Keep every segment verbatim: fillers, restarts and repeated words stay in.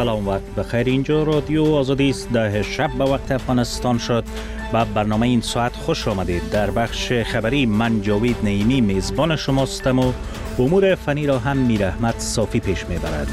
سلام، وقت بخیر. اینجا رادیو آزادی است. ده شب به وقت افغانستان شد. با برنامه این ساعت خوش آمدید. در بخش خبری من جاوید نعیمی میزبان شماستم و امور فنی را هم میر احمد صافی پیش میبرد.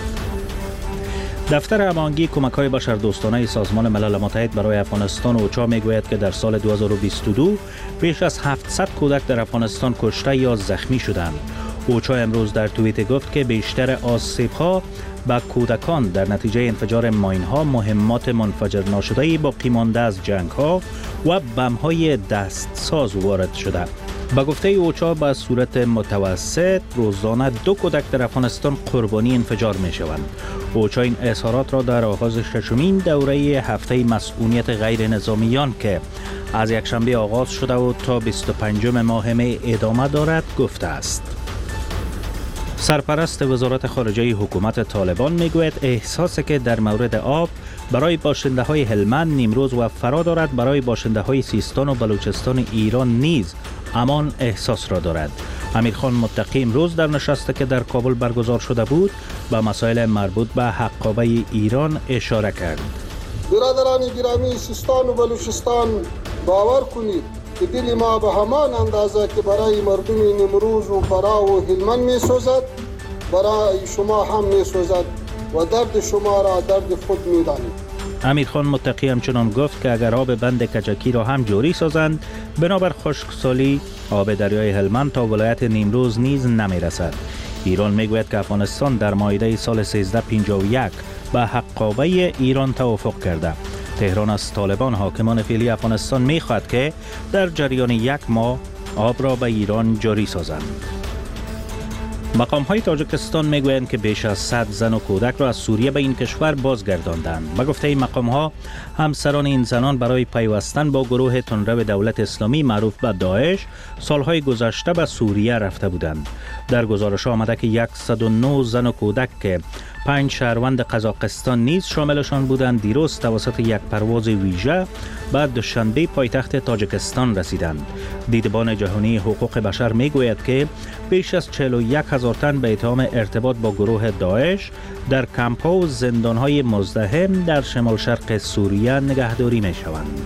دفتر هماهنگی کمک‌های بشردوستانه سازمان ملل متحد برای افغانستان اوچا میگوید که در سال دو هزار و بیست و دو بیش از هفتصد کودک در افغانستان کشته یا زخمی شدند. اوچا امروز در توییت گفت که بیشتر آسیب‌ها به کودکان در نتیجه انفجار ماین‌ها، مهمات منفجر ناشده باقی مانده از جنگ‌ها و بم‌های دستساز وارد شده. با گفته اوچا به صورت متوسط روزانه دو کودک در افغانستان قربانی انفجار می‌شوند. اوچا این اظهارات را در آغاز ششمین دوره هفته مسئولیت غیر نظامیان که از یکشنبه آغاز شده و تا بیست و پنجم ماه می ادامه دارد گفته است. سرپرست وزارت خارجه حکومت طالبان میگوید احساسی که در مورد آب برای باشنده های هلمند، نیمروز و فرا دارد برای باشنده های سیستان و بلوچستان ایران نیز همان احساس را دارد. امیرخان متقی امروز در نشستی که در کابل برگزار شده بود به مسائل مربوط به حقابه ایران اشاره کرد. برادران گرامی سیستان و بلوچستان، باور کنید که دل ما به همان اندازه که برای مردم نیمروز و فرا و هلمند می سوزد برای شما هم می سوزد و درد شما را درد خود می دانید. امیرخان متقی همچنان گفت که اگر آب بند کجکی را هم جاری سازند، بنابر خشکسالی آب دریای هلمند تا ولایت نیمروز نیز نمی رسد. ایران می گوید که افغانستان در مایده سال سیزده پنجاه و یک به حقابه ایران توافق کرده. تهران از طالبان حاکمان فعلی افغانستان می خواهد که در جریان یک ماه آب را به ایران جاری سازند. مقام های تاجیکستان می گویند که بیش از صد زن و کودک را از سوریه به این کشور بازگرداندند. به گفته این مقام ها، همسران این زنان برای پیوستن با گروه تندرو دولت اسلامی معروف به داعش سالهای گذشته به سوریه رفته بودند. در گزارش آمده که صد و نه زن و کودک که پنج شهروند قزاقستان نیز شاملشان بودند دیروز توسط یک پرواز ویژه به دوشنبه پایتخت تاجیکستان رسیدند. دیدبان جهانی حقوق بشر می گوید که بیش از چهل و یک هزار تن به اتهام ارتباط با گروه داعش در کمپ‌ها و زندان‌های مزدحم در شمال شرق سوریه نگهداری می شوند.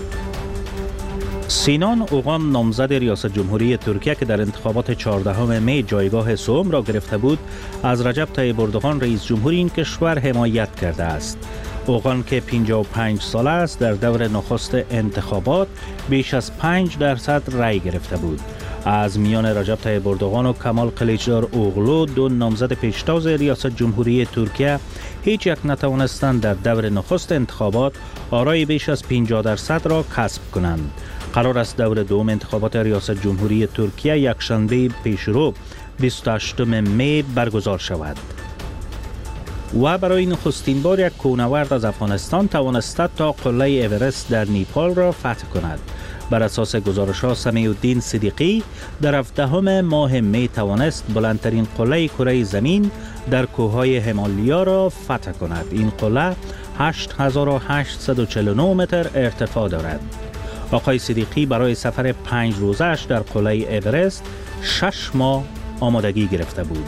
سینان اوغان نامزد ریاست جمهوری ترکیه که در انتخابات چهاردهم می جایگاه سوم را گرفته بود، از رجب طیب اردوغان رئیس جمهور این کشور حمایت کرده است. اوغان که پنجاه و پنج ساله است در دور نخست انتخابات بیش از پنج درصد رأی گرفته بود. از میان رجب طیب اردوغان و کمال کلیچدار اوغلو، دو نامزد پیشتاز ریاست جمهوری ترکیه، هیچ یک نتوانستند در دور نخست انتخابات آرای بیش از پنجاه درصد را کسب کنند. قرار است دور دوم انتخابات ریاست جمهوری ترکیه یکشنبه پیشرو بیست و هشتم می برگزار شود. و برای نخستین بار یک کوهنورد از افغانستان توانسته تا قله اورست در نیپال را فتح کند. بر اساس گزارش‌ها سمیع الدین صدیقی در هفدهم ماه می توانست بلندترین قله کره زمین در کوههای همالیا را فتح کند. این قله هشت هزار و هشتصد و چهل و نه متر ارتفاع دارد. آقای صدیقی برای سفر پنج روزش در قله اورست شش ماه آمادگی گرفته بود.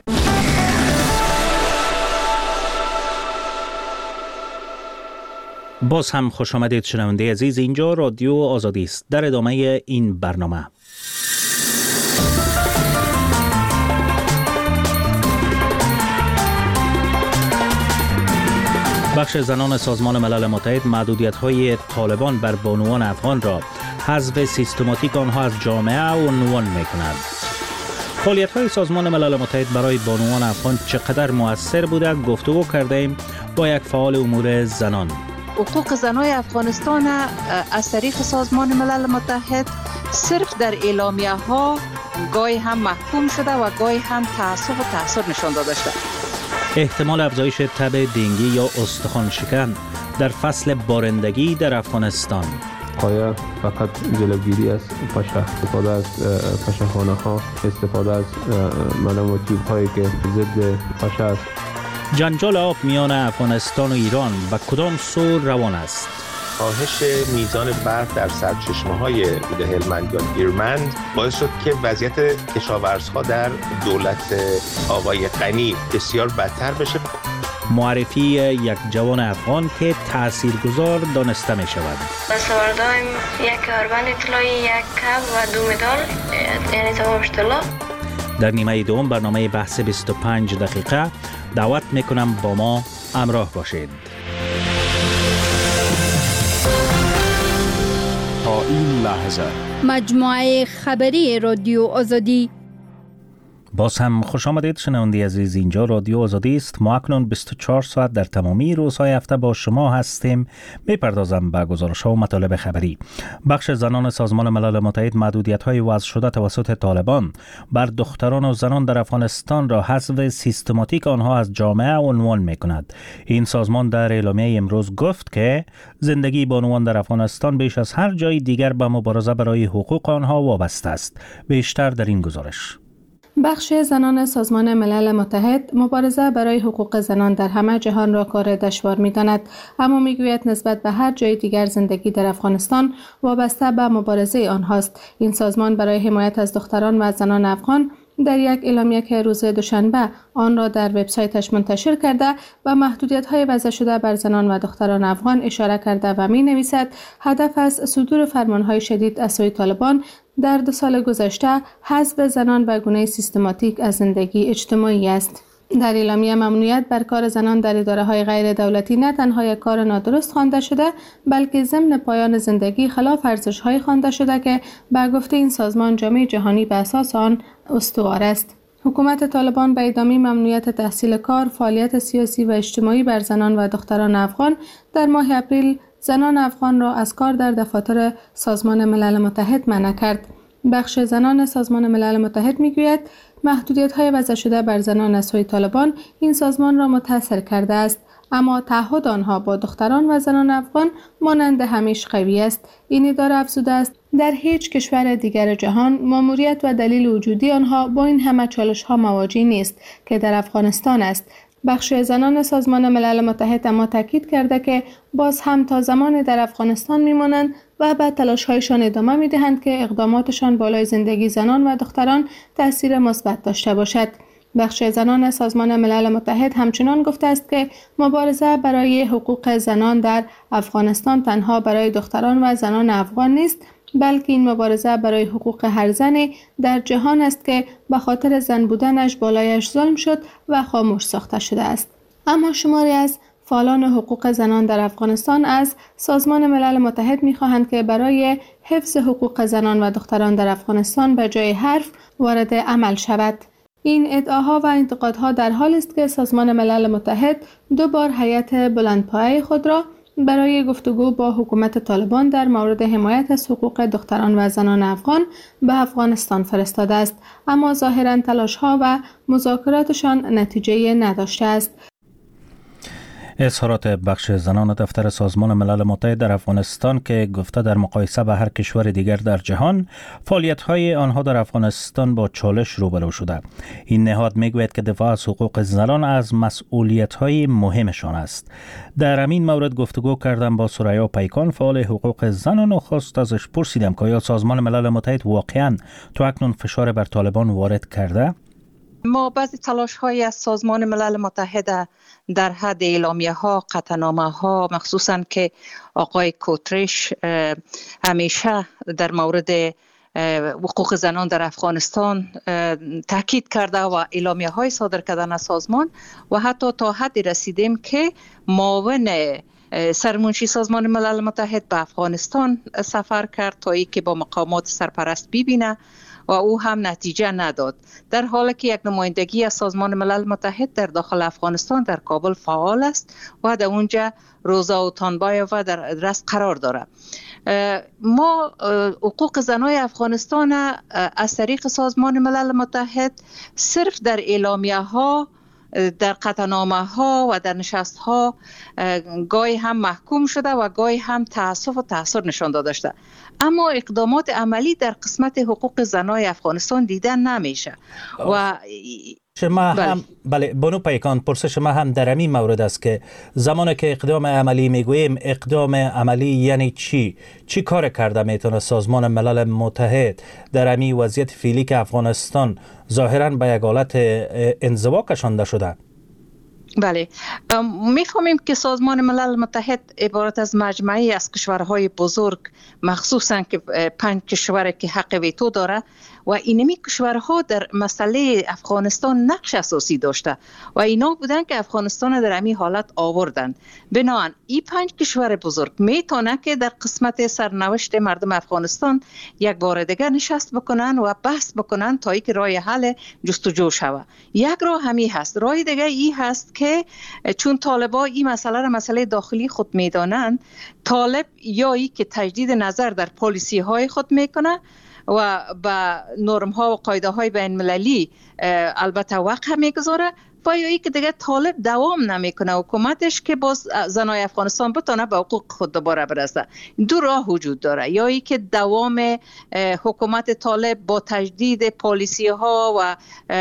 باز هم خوش آمدید شنونده عزیز. اینجا رادیو آزادی است. در ادامه این برنامه بخش زنان سازمان ملل متحد محدودیت‌های طالبان بر بانوان افغان را حذف سیستماتیک آنها از جامعه عنوان می‌کند. فعالیت‌های سازمان ملل متحد برای بانوان افغان چقدر مؤثر بوده گفتگو کردیم با یک فعال امور زنان. حقوق زنای افغانستان از طریق سازمان ملل متحد صرف در اعلامیه ها گاهی هم محکوم شده و گاهی هم تعصب و تحصر نشان داده شده. احتمال افزایش تب دنگی یا استخوان شکن در فصل بارندگی در افغانستان. آیا فقط جلوگیری از پشه، استفاده از پشه‌خانه ها، استفاده از ملم و تیوب هایی که ضد پشه است. جنجال آب میان افغانستان و ایران به کدام سو روان است؟ کاهش میزان برف در سرچشمه‌های هلمند یا ایرمند باعث شد که وضعیت کشاورزها در دولت آقای غنی بسیار بدتر بشه. معرفی یک جوان افغان که تاثیرگذار دانسته می شود. بس آوردیم یک کاربند طلایی، یک کب و دو مدال، یعنی تمامش طلا. در نیمه دوم برنامه بحث بیست و پنج دقیقه دعوت میکنم با ما همراه باشید. تا این لحظه مجموعه خبری رادیو آزادی. باز هم خوش آمدید شنونده عزیز، اینجا رادیو آزادی است. ما اکنون بیست و چهار ساعت در تمامی روزهای هفته با شما هستیم. میپردازم به گزارش‌ها و مطالب خبری. بخش زنان سازمان ملل متحد محدودیت‌های وضع شده توسط طالبان بر دختران و زنان در افغانستان را حذف سیستماتیک آنها از جامعه عنوان می‌کند. این سازمان در اعلامیه امروز گفت که زندگی بانوان در افغانستان بیش از هر جای دیگر به مبارزه برای حقوق آنها وابسته است. بیشتر در این گزارش. بخش زنان سازمان ملل متحد مبارزه برای حقوق زنان در همه جهان را کار دشوار می‌داند، اما می‌گوید نسبت به هر جای دیگر زندگی در افغانستان وابسته به مبارزه آنهاست. این سازمان برای حمایت از دختران و زنان افغان در یک اعلامیه که روز دوشنبه آن را در وبسایتش منتشر کرده و محدودیت‌های وضع شده بر زنان و دختران افغان اشاره کرده و می‌نویسد هدف از صدور فرمان‌های شدید از سوی طالبان در دو سال گذشته حذف زنان به گونه سیستماتیک از زندگی اجتماعی است. در اعلامیه ممنوعیت بر کار زنان در اداره‌های غیر دولتی نه تنها یک کار نادرست خوانده شده، بلکه ضمن پایان زندگی خلاف ارزش‌های خوانده شده که به گفته این سازمان جامعه جهانی به اساس آن استوار است. حکومت طالبان به ادامه ممنوعیت تحصیل کار، فعالیت سیاسی و اجتماعی بر زنان و دختران افغان در ماه اپریل زنان افغان را از کار در دفاتر سازمان ملل متحد منع کرد. بخش زنان سازمان ملل متحد میگوید محدودیت‌های وضع شده بر زنان از سوی طالبان این سازمان را متاثر کرده است، اما تعهد آنها با دختران و زنان افغان مانند همیشه قوی است. این اداره افزوده است در هیچ کشور دیگر جهان ماموریت و دلیل وجودی آنها با این همه چالش‌ها مواجه نیست که در افغانستان است. بخش زنان سازمان ملل متحد اما تاکید کرده که باز هم تا زمان در افغانستان میمانند و به تلاش‌هایشان ادامه میدهند که اقداماتشان بالای زندگی زنان و دختران تأثیر مثبت داشته باشد. بخش زنان سازمان ملل متحد همچنان گفته است که مبارزه برای حقوق زنان در افغانستان تنها برای دختران و زنان افغان نیست، بلکه این مبارزه برای حقوق هر زنی در جهان است که به خاطر زن بودنش بالایش ظلم شد و خاموش ساخته شده است. اما شماری از فعالان حقوق زنان در افغانستان از سازمان ملل متحد می‌خواهند که برای حفظ حقوق زنان و دختران در افغانستان به جای حرف وارد عمل شود. این ادعاها و انتقادها در حالی است که سازمان ملل متحد دو بار هیئت بلندپایه خود را برای گفتگو با حکومت طالبان در مورد حمایت از حقوق دختران و زنان افغان به افغانستان فرستاده است، اما ظاهراً تلاش‌ها و مذاکراتشان نتیجه نداشته است. اظهارات بخش زنان دفتر سازمان ملل متحد در افغانستان که گفته در مقایسه با هر کشور دیگر در جهان فعالیت‌های آنها در افغانستان با چالش روبرو شده. این نهاد میگوید که دفاع از حقوق زنان از مسئولیت‌های مهمشان است. در همین مورد گفتگو کردم با سریا پیکان، فعال حقوق زنان، و خواست ازش پرسیدم که آیا سازمان ملل متحد واقعاً تو اکنون فشار بر طالبان وارد کرده؟ ما بعضی تلاش های از سازمان ملل متحد در حد اعلامیه ها، قطعنامه ها، مخصوصاً که آقای کوترش همیشه در مورد حقوق زنان در افغانستان تاکید کرده و اعلامیه های صادر کردن از سازمان، و حتی تا حدی رسیدیم که معاون سرمنشی سازمان ملل متحد به افغانستان سفر کرد تا ای که با مقامات سرپرست ببینه و او هم نتیجه نداد، در حالی که یک نمایندگی از سازمان ملل متحد در داخل افغانستان در کابل فعال است و در اونجا روزا و تانبایووا در رأس قرار داره. ما حقوق زنای افغانستان از طریق سازمان ملل متحد صرف در اعلامیه ها، در قطعنامه ها و در نشست ها گاهی هم محکوم شده و گاهی هم تأسف و تأثیر نشان داده شده، اما اقدامات عملی در قسمت حقوق زنای افغانستان دیدن نمیشه. و شما بله. هم بله بانو پیکان، پرسش ما هم در همین مورد است که زمانی که اقدام عملی میگوییم، اقدام عملی یعنی چی؟ چی کار کرده میتونه سازمان ملل متحد در همین وضعیت فعلی که افغانستان ظاهراً به یک حالت انزوا کشانده شده؟ بله، میفهمیم که سازمان ملل متحد عبارت از مجموعه از کشورهای بزرگ، مخصوصا که پنج کشور که حق ویتو داره و اینمی کشورها در مسئله افغانستان نقش اساسی داشته و اینا بودن که افغانستان در همین حالت آوردن. بنابراین این پنج کشور بزرگ میتونه که در قسمت سرنوشت مردم افغانستان یک بار دیگر نشست بکنن و بحث بکنن تا اینکه راه حل جستجو شود. یک راه همین هست. راه دیگه این هست که چون طالبان این مسئله را مسئله داخلی خود میدانند، طالب یا ای که تجدید نظر در پالیسی های خود میکنه و با نرم ها و قاعده های بین المللی البته وقع میگذاره و یا ای که دیگه طالب دوام نمیکنه حکومتش که باز زنای افغانستان بتونه به حقوق خود دوباره برسه. دو راه وجود داره، یا ای که دوام حکومت طالب با تجدید پالیسی ها و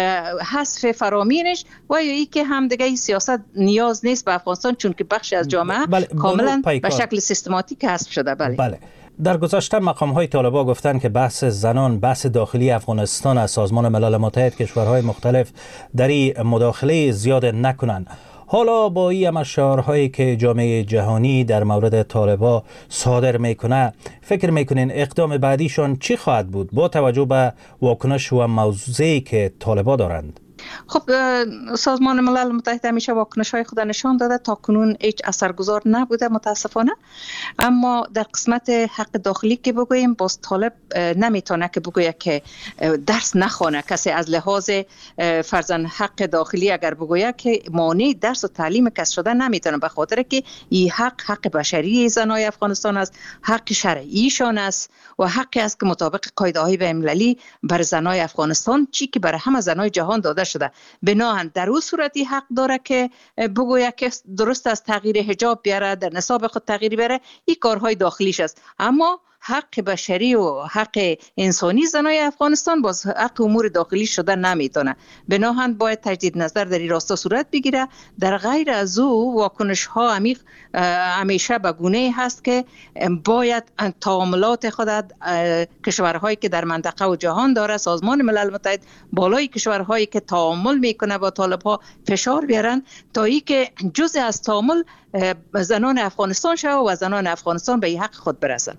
حذف فرامینش و یا ای که هم دیگه سیاست نیاز نیست به افغانستان چون که بخشی از جامعه بله، کاملا به شکل سیستماتیک حذف شده. بله, بله. در گذشته مقام‌های طالبان گفتند که بحث زنان بحث داخلی افغانستان از سازمان ملل متحد کشورهای مختلف در این مداخله زیاد نکنند. حالا با این شعارهایی که جامعه جهانی در مورد طالبان صادر میکنه، فکر میکنین اقدام بعدیشان چی خواهد بود با توجه به واکنش و موضوعی که طالبان دارند؟ خب سازمان ملل متحد همیشه واکنش‌های خود نشان داده، تا کنون هیچ اثرگذار نبوده متاسفانه. اما در قسمت حق داخلی که بگوییم، باز طالب نمیتونه که بگویه که درس نخوانه. کسی از لحاظ فرضاً حق داخلی اگر بگویه که مانع درس و تعلیم کس شده نمیتونه، به خاطر که این حق حق بشری زنای افغانستان است، حق شرعیشان است و حقی است که مطابق قاعده‌های بین‌المللی بر زنای افغانستان چی که برای همه زنای جهان داده شده. بناهن در اون صورتی حق داره که بگوید که درست از تغییر حجاب بیاره، در نصاب خود تغییر بیاره، این کارهای داخلیش است. اما حق بشری و حق انسانی زنای افغانستان باز حق امور داخلی شده نمیتونه. بناهن باید تجدید نظر در این راستا صورت بگیره. در غیر از او واکنش ها عمیق همیشه به گونه هست که باید تعاملات خود کشورهایی که در منطقه و جهان داره، سازمان ملل متحد بالای کشورهایی که تعامل میکنه با طالب ها فشار بیارن تا ای که جزء از تعامل زنان افغانستان شود و زنان افغانستان به حق خود برسن.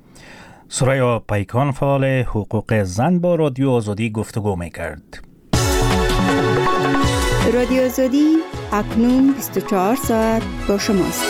سریا پیکان فعال حقوق زن با رادیو آزادی گفتگو میکرد. رادیو آزادی اکنون بیست و چهار ساعت با شماست.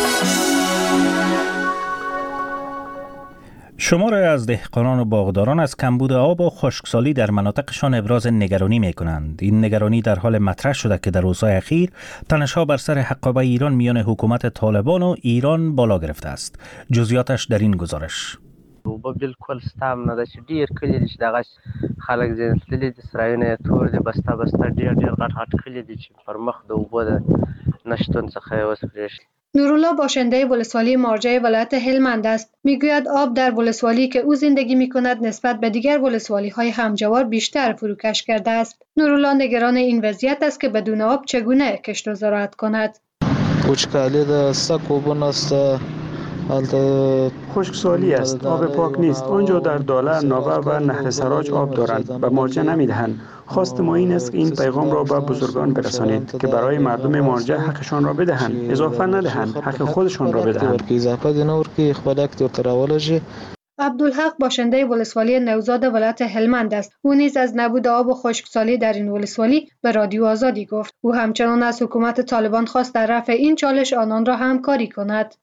شماری از دهقانان و باغداران از کمبود آب و خشکسالی در مناطقشان ابراز نگرانی می کنند. این نگرانی در حال مطرح شده که در روزهای اخیر تنش‌ها بر سر حقابه ایران میان حکومت طالبان و ایران بالا گرفته است. جزئیاتش در این گزارش. اوبه بالکل ستام نه ده چې ډیر کلی دي چې دغه خلک ځینې تللي دي سرایونه تور دي بسته بسته ډیر ډیر غټ غټ کلی دي چې پر مخ د اوبو د نشتون څخه اوس پرېښ. نورالله باشنده ولسوالی مارجه ولایت هلمند است. میگوید آب در ولسوالی که او زندگی میکند نسبت به دیگر ولسوالی های همجوار بیشتر فروکش کرده است. نورالله نگران این وضعیت است که بدون آب چگونه کشت و زراعت کند. وچکالی د سکوبون است. خشکسالی است، آب پاک نیست. آنجا در داله، ناوه و نهر سراج آب دارند و مارجه نمیدهند. خواست ما این است که این پیغام را به بزرگان برسانید که برای مردم مارجه حقشان را بدهند، اضافه ندهند، حق خودشان را بدهند. عبدالحق باشنده ولسوالی نوزاد ولایت هلمند است. او نیز از نبود آب و خشکسالی در این ولسوالی به رادیو آزادی گفت. او همچنان از حکومت طالبان خواست در رفع این چالش آنان را همکاری کند.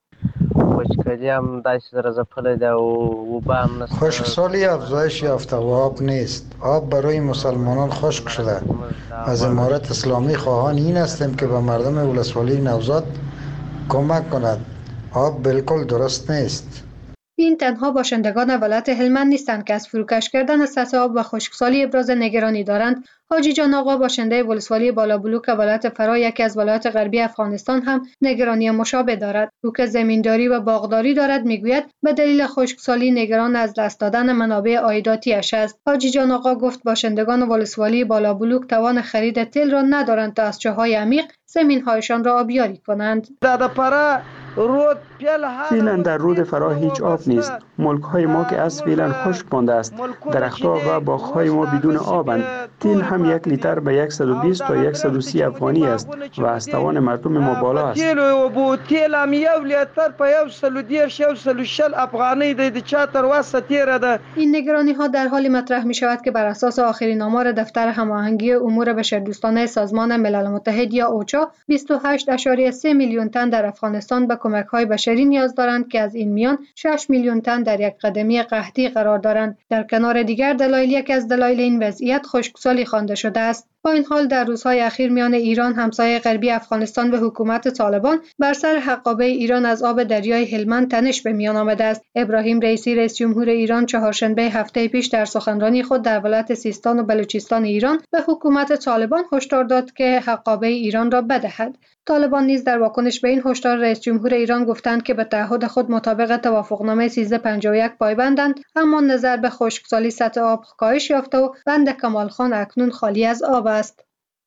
خشکسالی افزایش یافته و آب نیست. آب برای مسلمانان خشک شده. از امارت اسلامی خواهان این هستیم که به مردم ولسوالی نوزاد کمک کند. آب بالکل درست نیست. این تنها باشندگان ولایت هلمند نیستند که از فروکش کردن سطح آب و خشکسالی ابراز نگرانی دارند. حاجی جان آقا باشنده ولسوالی بالا بلوک ولایت فرا یکی از ولایات غربی افغانستان هم نگرانی مشابه دارد. او که زمینداری و باغداری دارد میگوید به دلیل خشکسالی نگران از دست دادن منابع عایداتیش است. حاجی جان آقا گفت باشندگان ولسوالی بالا بلوک توان خرید تل را ندارند تا از چاهای عمیق زمین‌هایشان را آبیاری کنند. در پره فعلا در رود فرا هیچ آب نیست. ملک های ما که از فعلا خشک مانده است. درختها و باغ های ما بدون آبند. تیل هم یک لیتر به صد و بیست تا صد و سی افغانی است و از توان مردم ما بالا است. تیل هم یک لیتر په صد و بیست تا صد و شصت افغانی د چا تر واسه تیره ده. این نگرانی ها در حالی مطرح می شود که بر اساس آخرین آمار دفتر هماهنگی امور بشردوستانه سازمان ملل متحد یا اوچا بیست و هشت ممیز سه میلیون تن در افغانستان به کمک های بشری نیاز دارند که از این میان شش میلیون تن در یک قدمی قحطی قرار دارند. در کنار دیگر دلایل یک از دلایل این وضعیت خشکسالی خوانده شده است. با این حال در روزهای اخیر میان ایران همسایه غربی افغانستان و حکومت طالبان بر سر حقابه ایران از آب دریای هلمند تنش به میان آمده است. ابراهیم رئیسی رئیس جمهور ایران چهارشنبه هفته پیش در سخنرانی خود در ولایت سیستان و بلوچستان ایران به حکومت طالبان هشدار داد که حقابه ایران را بدهد. طالبان نیز در واکنش به این هشدار رئیس جمهور ایران گفتند که به تعهد خود مطابق توافقنامه سیزده پنجاه و یک پایبندند، اما نظر به خشکسالی سطح آب کاهش یافته و بند کمال خان اکنون خالی از آب است.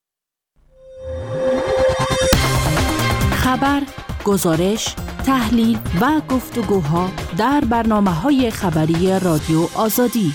خبر، گزارش، تحلیل و گفتگوها در برنامه‌های خبری رادیو آزادی.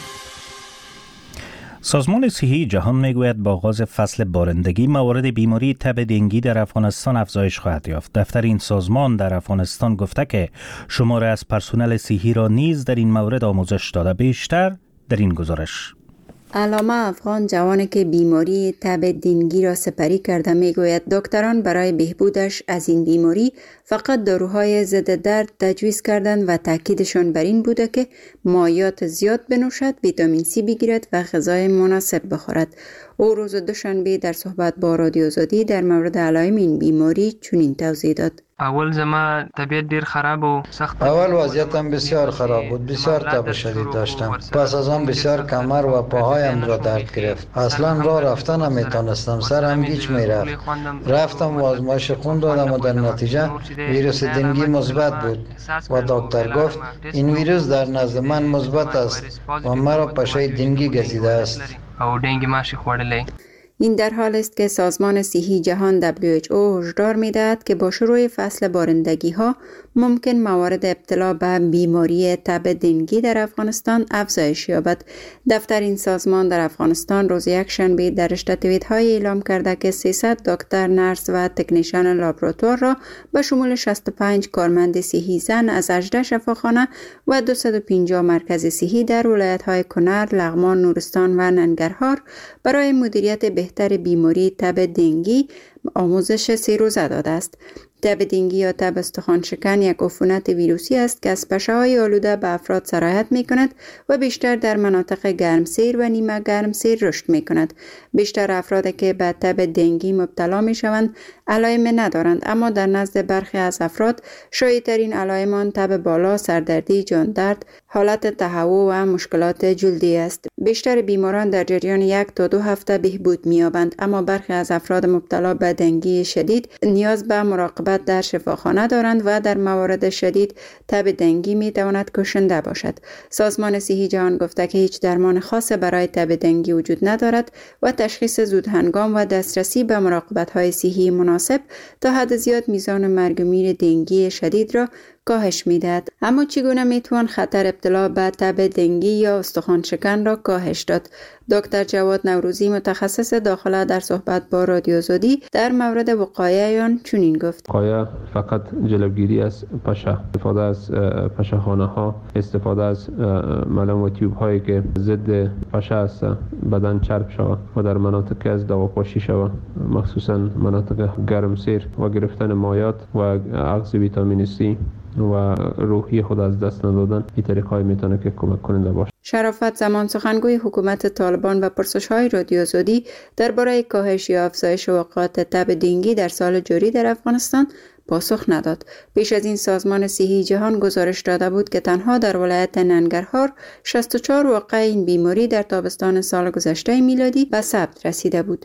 سازمان صحی جهان میگوید با آغاز فصل بارندگی موارد بیماری تب دنگی در افغانستان افزایش خواهد یافت. دفتر این سازمان در افغانستان گفته که شمار از پرسنل صحی را نیز در این مورد آموزش داده. بیشتر در این گزارش. علامه افغان، جوانی که بیماری تب دنگی را سپری کرده، میگوید دکتران برای بهبودش از این بیماری فقط داروهای ضد درد تجویز کردند و تاکیدشان بر این بوده که مایعات زیاد بنوشد، ویتامین سی بگیرد و غذای مناسب بخورد. او روز دوشنبه در صحبت با رادیو آزادی در مورد علائم این بیماری چنین توضیح داد. اول زما طبیعت ډیر خراب و سخت. اول وضعیتم بسیار خراب بود. بسیار تب شدید داشتم. پس از آن بسیار کمر و پاهایم را درد گرفت. اصلا راه رفتن نمیتونستم. سرم گیج میرفت. رفتم و آزمایش خون دادم و در نتیجه ویروس دنگی مثبت بود و دکتر گفت این ویروس در نزد من مثبت است و مرا پشه دنگی گزیده است. او دنگی ماشي خوړلې. این در حال است که سازمان صحی جهان دبلیو اچ او هشدار می‌دهد که با شروع فصل بارندگی ها ممکن موارد ابتلا به بیماری تب دنگی در افغانستان افزایش یابد. دفتر این سازمان در افغانستان روز یکشنبه در رشته توییت‌های اعلام کرده که سیصد دکتر، نرس و تکنیشیان لابراتوار را به شمول شصت و پنج کارمند صحی زن از هجده شفاخانه و دویست و پنجاه مرکز صحی در ولایت‌های کنر، لغمان، نورستان و ننگرهار برای مدیریت بهتر بیماری تب دنگی آموزش سه روزه داده است. تب دنگی یا تب استخوان شکن یک عفونت ویروسی است که از پشه‌های آلوده به افراد سرایت می کند و بیشتر در مناطق گرمسیر و نیمه گرمسیر رشد می کند. بیشتر افرادی که به تب دنگی مبتلا می شوند علائم ندارند، اما در نزد برخی از افراد شایع‌ترین علائم آن تب بالا، سردردی، جان درد، حالت تهوع و مشکلات جلدی است. بیشتر بیماران در جریان یک تا دو هفته بهبود می‌یابند، اما برخی از افراد مبتلا به دنگی شدید نیاز به مراقبت در شفاخانه دارند و در موارد شدید تب دنگی می‌تواند کشنده باشد. سازمان صحی جهان گفته که هیچ درمان خاص برای تب دنگی وجود ندارد و تشخیص زودهنگام و دسترسی به مراقبت‌های صحی مناسب تا حد زیاد میزان مرگ و میر دنگی شدید را کاهش میدهد. اما چگونه میتوان خطر ابتلا به تب دنگی یا استخوان شکن را کاهش داد؟ دکتر جواد نوروزی، متخصص داخله، در صحبت با رادیو آزادی در مورد وقایع آن چنین گفت: وقایع فقط جلوگیری از پشه، استفاده از پشه‌خانه ها، استفاده از ملم و تیوب هایی که ضد پشه است بدن چرب شود و در مناطق از دواپاشی شود، مخصوصا مناطق گرمسیر، و گرفتن مایعات و اخذ ویتامین سی و روحی خود از دست ندادن. این طریق‌های میتونه که کمک کننده باشه. شرافت زمان، سخنگوی حکومت طالبان، و پرسش‌های رادیو آزادی درباره کاهش یا افزایش وقایع تب دنگی در سال جاری در افغانستان پاسخ نداد. پیش از این سازمان صحی جهان گزارش داده بود که تنها در ولایت ننگرهار شصت و چهار واقعه این بیماری در تابستان سال گذشته میلادی به ثبت رسیده بود.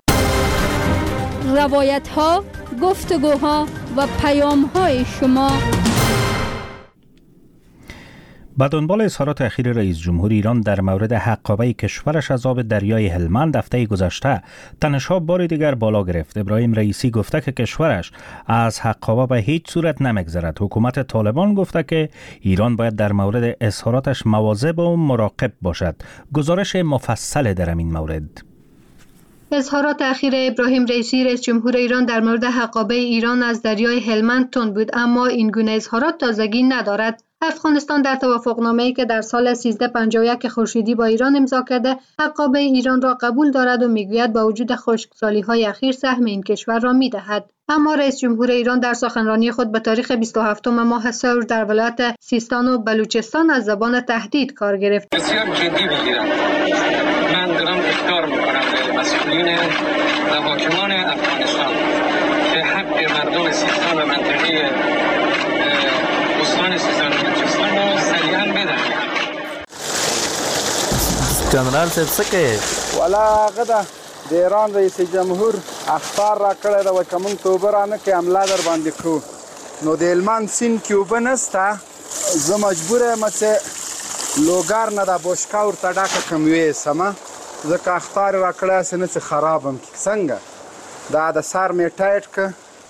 روایت‌ها، گفتگوها و پیام‌های شما. با دنبال اظهارات اخیر رئیس جمهور ایران در مورد حقابه کشورش از آب دریای هلمند هفته گذشته تنش‌ها بار دیگر بالا گرفت. ابراهیم رئیسی گفته که کشورش از حقابه به هیچ صورت نمیگذرد. حکومت طالبان گفته که ایران باید در مورد اظهاراتش مواظب و مراقب باشد. گزارش مفصل در این مورد. اظهارات اخیر ابراهیم رئیسی رئیس جمهور ایران در مورد حقابه ایران از دریای هلمند تند بود، اما این گونه اظهارات تازگی ندارد. افغانستان در توافقنامه‌ای که در سال سیزده پنجاه و یک خورشیدی با ایران امضا کرده، حقابه ایران را قبول دارد و میگوید با وجود خشکسالی‌های اخیر سهم این کشور را می‌دهد. اما رئیس جمهور ایران در سخنرانی خود به تاریخ بیست و هفتم ماه سور در ولایت سیستان و بلوچستان از زبان تهدید کار گرفت. بسیار جدی بگیرم. من دارم اخطار می‌کنم به مسئولین و حاکمان افغانستان که حق مردم سیستان و منطقه استان سیستان و بلوچستان را سریعا بدهند. جنرال صاحب څه کوي؟ والا هغه ده د ایران رئیس جمهور اخطار را کړی ده چې موږ توبه را نه کړو حمله در باندې کړو، نو د هلمند سیند کې اوبه نشته، زه مجبور یم چې لوګر نه د بوشکا ورته ډکه کړم ویسمه، ځکه اخطار را کړی هسې نه چې خراب هم کړي. څنګه دا د سر مې ټایټ کړ،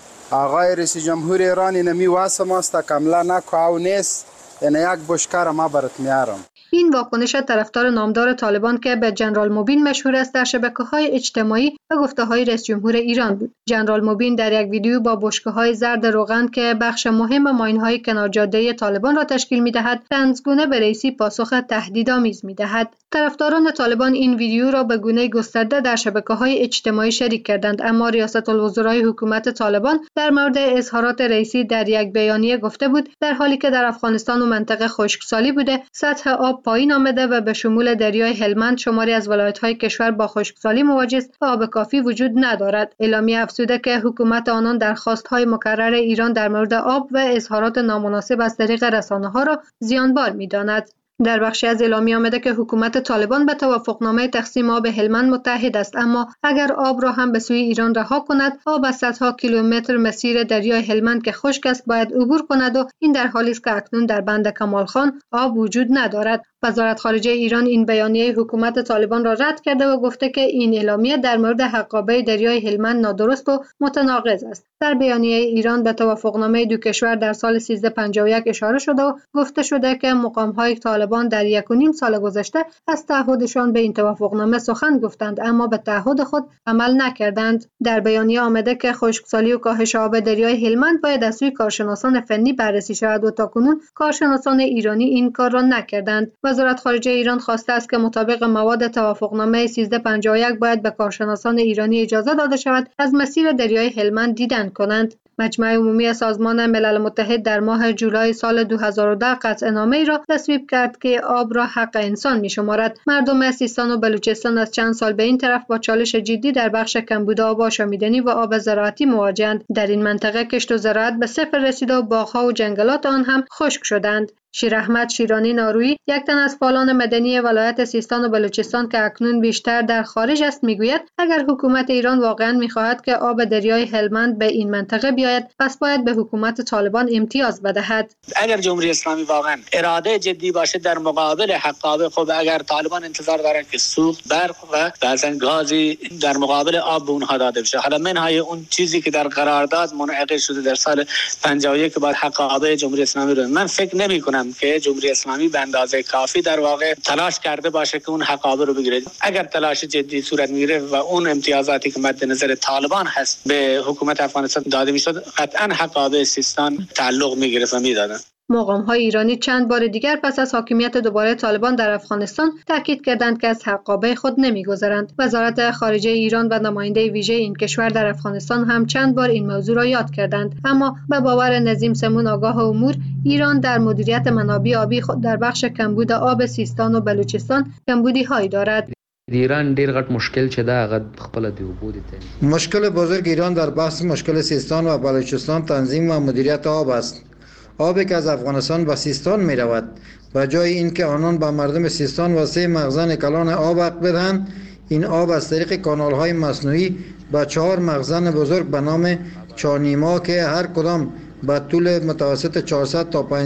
آقای رئیس جمهور ایران اینه می واسماسته که حمله نکو او نیست، یعنی یک بوشکا را ما برات میارم. این واکنش طرفدار نامدار طالبان که به جنرال موبین مشهور است در شبکه‌های اجتماعی و گفته‌های رئیس جمهور ایران بود. جنرال موبین در یک ویدیو با بشکه‌های زرد روغن که بخش مهم ماین‌های کنار جاده طالبان را تشکیل می‌دهد، طنزگونه به رئیسی پاسخ تهدیدآمیز می‌دهد. طرفداران طالبان این ویدیو را به گونه گسترده در شبکه‌های اجتماعی شریک کردند، اما ریاست الوزرای حکومت طالبان در مورد اظهارات رئیسی در یک بیانیه گفته بود در حالی که در افغانستان و منطقه خشکسالی بوده، سطح آب پایین آمده و به شمول دریای هلمند شماری از ولایت‌های کشور با خشکسالی مواجه است و آب کافی وجود ندارد. اعلامیه افزوده که حکومت آنان درخواست‌های مکرر ایران در مورد آب و اظهارات نامناسب از طریق رسانه‌ها را زیانبار می‌داند. در بخشی از اعلامیه آمده که حکومت طالبان به توافقنامه تقسیم آب هلمند متحد است، اما اگر آب را هم به سوی ایران رها کند، آب از صدها کیلومتر مسیر دریای هلمند که خشک است باید عبور کند و این در حالی است که اکنون در بند کمال خان آب وجود ندارد. وزارت خارجه ایران این بیانیه حکومت طالبان را رد کرده و گفته که این اعلامیه در مورد حقابه دریای هلمند نادرست و متناقض است. در بیانیه ایران به توافقنامه دو کشور در سال سیزده پنجاه و یک اشاره شده و گفته شده که مقام‌های طالبان در یک و نیم سال گذشته از تعهدشان به این توافقنامه سخن گفتند، اما به تعهد خود عمل نکردند. در بیانیه آمده که خشکسالی و کاهش آب دریای هلمند باید از سوی کارشناسان فنی بررسی شود و تاکنون کارشناسان ایرانی این کار را نکردند. وزارت خارجه ایران خواسته است که مطابق مواد توافقنامه سیزده پنجاه و یک باید به کارشناسان ایرانی اجازه داده شود از مسیر دریای هلمند دیدن کنند. مجمع عمومی سازمان ملل متحد در ماه جولای سال دو هزار و ده قطعنامه‌ای را تصویب کرد که آب را حق انسان می‌شمارد. مردم سیستان و بلوچستان از چند سال به این طرف با چالش جدی در بخش کمبود آب آشامیدنی و آب زراعتی مواجه‌اند. در این منطقه کشت و زراعت به صفر رسیده و باغ‌ها و جنگلات آن هم خشک شدند. شیر احمد شیرانی نارویی، یک تن از فعالان مدنی ولایت سیستان و بلوچستان که اکنون بیشتر در خارج است، میگوید اگر حکومت ایران واقعا میخواهد که آب دریای هلمند به این منطقه بیاید، پس باید به حکومت طالبان امتیاز بدهد. اگر جمهوری اسلامی واقعا اراده جدی باشه در مقابل حقابه، خب اگر طالبان انتظار دارند که سوخت برق و بعضن گازی در مقابل آب به اونها داده بشه، حالا منهای اون چیزی که در قرارداد منعقد شده در سال پنجاه و یک بعد حقابه جمهوری اسلامی رو، من فکر نمی کنم که جمهوری اسلامی به اندازه کافی در واقع تلاش کرده باشه که اون حقابه رو بگیره. اگر تلاش جدی صورت میگیره و اون امتیازاتی که مد نظر طالبان هست به حکومت افغانستان داده میشد، قطعا حقابه سیستان تعلق میگیره و میدادن. مقام‌های ایرانی چند بار دیگر پس از حاکمیت دوباره طالبان در افغانستان تاکید کردند که از حقابه خود نمی‌گذرند. وزارت خارجه ایران و نماینده ویژه این کشور در افغانستان هم چند بار این موضوع را یاد کردند، اما به باور نظیم سمون آگاه امور، ایران در مدیریت منابع آبی خود در بخش کمبود آب سیستان و بلوچستان کمبودی‌هایی دارد. ایران ډیر غټ مشکل چې دا غد خپل دی وبو دي. مشکل بزرگ ایران در بحث مشکل سیستان و بلوچستان تنظیم و مدیریت آب است. آبی که از افغانستان به سیستان می رود، به جای اینکه آنان به مردم سیستان و سه مخزن کلان آب حق بدهند، این آب از طریق کانال های مصنوعی به چهار مخزن بزرگ به نام چانیما که هر کدام به طول متوسط چهارصد تا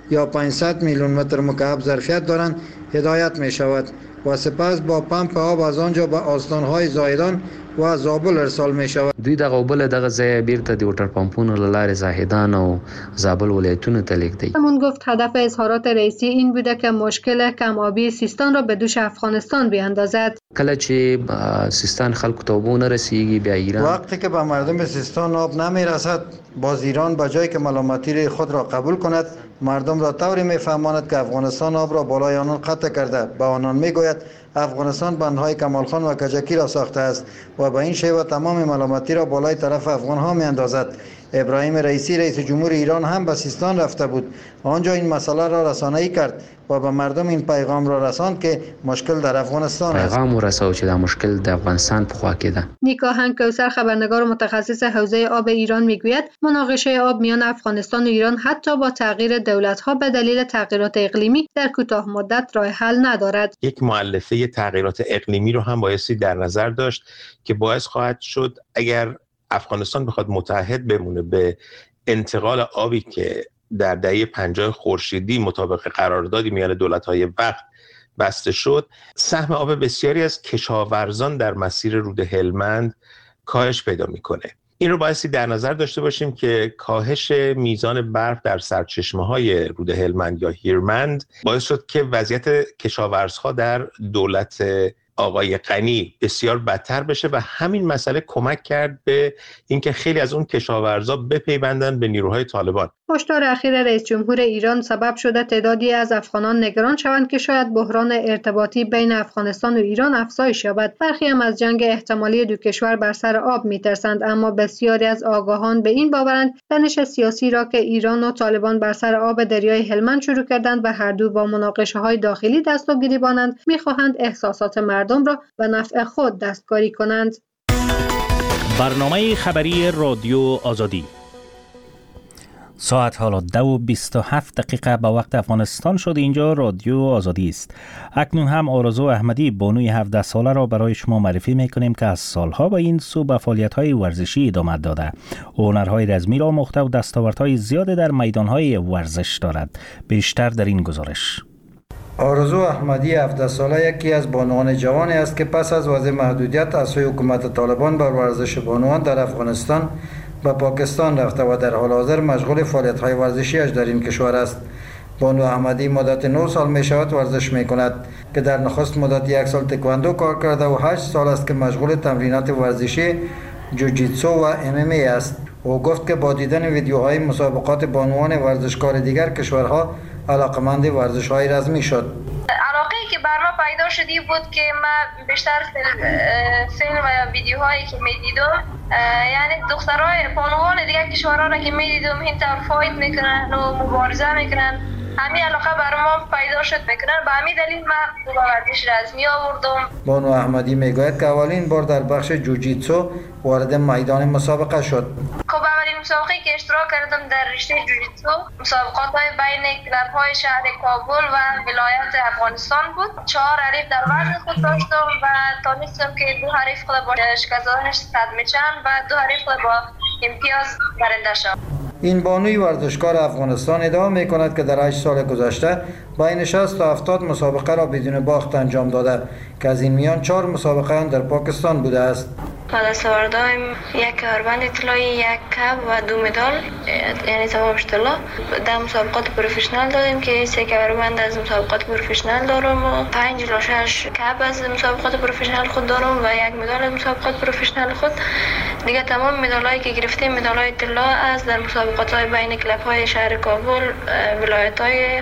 یا پانصد میلیون متر مکعب ظرفیت دارند هدایت می شود و سپس با پمپ آب از آنجا به آستانهای زاهدان و زابل ارسال می شود. دوی دغه اوبله دغه ځای بیرته د وټر پمپونو له لارې زاهدان او زابل ولایتونو ته لیږدوي. همون گفت هدف اظهارات رئیسی این بوده که مشکل کم آبی سیستان را به دوش افغانستان بیاندازد. کله چې سیستان خلکو ته اوبه نه رسیږي بیا ایران وقتی که به مردم سیستان آب نمی رسد باز ایران به جای که ملامتی خود را قبول کند مردم را طوری میفهماند که افغانستان آب را بالای آنان قطع کرده. به آنان میگوید افغانستان بندهای کمالخان و کجکی را ساخته است و به این شیوه تمام ملامتی را بالای طرف افغان ها می اندازد. ابراهیم رئیسی رئیس جمهور ایران هم به سیستان رفته بود. آنجا این مسئله را رسانه‌ای کرد و به مردم این پیغام را رساند که مشکل در افغانستان است. پیغام رساو چې دا مشکل د افغانستان په خوا کې ده. نیکا هنگ کوثر خبرنگار و متخصص حوزه آب ایران میگوید مناقشه آب میان افغانستان و ایران حتی با تغییر دولت‌ها به دلیل تغییرات اقلیمی در کوتاه مدت راه حل ندارد. یک مؤلفه تغییرات اقلیمی رو هم بایستی در نظر داشت که باعث خواهد شد اگر افغانستان بخواد متحد بمونه به انتقال آبی که در دهه پنجاه خورشیدی مطابق قراردادی میان دولت‌های وقت بسته شد، سهم آب بسیاری از کشاورزان در مسیر رود هلمند کاهش پیدا میکنه. این رو بایستی در نظر داشته باشیم که کاهش میزان برف در سرچشمه‌های رود هلمند یا هیرمند باعث شد که وضعیت کشاورزها در دولت آقای غنی بسیار بدتر بشه و همین مسئله کمک کرد به اینکه خیلی از اون کشاورزا بپیوندن به نیروهای طالبان. هشدار اخیر رئیس جمهور ایران سبب شده تعدادی از افغانان نگران شوند که شاید بحران ارتباطی بین افغانستان و ایران افزایش یابد. برخی هم از جنگ احتمالی دو کشور بر سر آب میترسند، اما بسیاری از آگاهان به این باورند تنش سیاسی را که ایران و طالبان بر سر آب دریای هلمند شروع کردند و هر دو با مناقشه‌های داخلی دست و گریبانند، می‌خواهند احساسات مردم را به نفع خود دستکاری کنند. برنامه خبری رادیو آزادی ساعت حالا دو و بیست و هفت دقیقه به وقت افغانستان شد. اینجا رادیو آزادی است. اکنون هم آرزو احمدی بانوی هفده ساله را برای شما معرفی میکنیم که از سالها به این سو به فعالیت‌های ورزشی ادامه داده. هنرهای رزمی را مخته و دستاوردهای زیاد در میدان‌های ورزش دارد. بیشتر در این گزارش. آرزو احمدی هفده ساله یکی از بانوان جوانی است که پس از وضع محدودیت از سوی حکومت طالبان بر ورزش بانوان در افغانستان به پاکستان رفته و در حال حاضر مشغول فعالیت‌های ورزشی‌اش در این کشور است. بانو احمدی مدت نه سال می شود ورزش می کند که در نخست مدت یک سال تکواندو کار کرده و هشت سال است که مشغول تمرینات ورزشی جوجیتسو و ام ام ای است. او گفت که با دیدن ویدیوهای مسابقات بانوان ورزشکار دیگر کشورها علاقمند ورزش‌های رزمی شد. علاقه که بر ما پیدا شدی بود که من بیشتر فیلم و ویدیوهایی که میدیدم، یعنی دخترای بانوان دیگر کشورها را که میدیدم این طور فایت میکنن و مبارزه میکنن، همین علاقه بر ما پیدا شد میکنن. به همین دلیل من به ورزش رزمی آوردم. بانو احمدی میگوید که اولین بار در بخش جوجیتسو وارد میدان مسابقه شد. خب اولین مسابقه که اشتراک کردم در رشته جوجیتسو مسابقات های بین کلب های شهر کابل و ولایت افغانستان بود. چهار حریف در وزن خود داشتم و تانستم که دو حریف خود با شکست دادنش صدمه چند و دو حریف خود با امتیاز برنده شد. این بانوی ورزشکار افغانستان ادعا می کند که در هشت سال گذشته بین شصت تا هفتاد مسابقه را بدون باخت انجام داده که از این میان چهار مسابقه هم در پاکستان بوده است. دستاوردهایم یک کمربند طلایی، یک کپ و دو مدال، یعنی تمامش طلا. در مسابقات پروفشنال دادیم که سه کمربند از مسابقات پروفشنال دارم و پنج تا شش کپ از مسابقات پروفشنال خود دارم و یک مدال از مسابقات پروفشنال خود. دیگه تمام مدالایی که گرفتیم مدالای طلا از در مسابقات های بین کلب های شهر کابل، ولایت های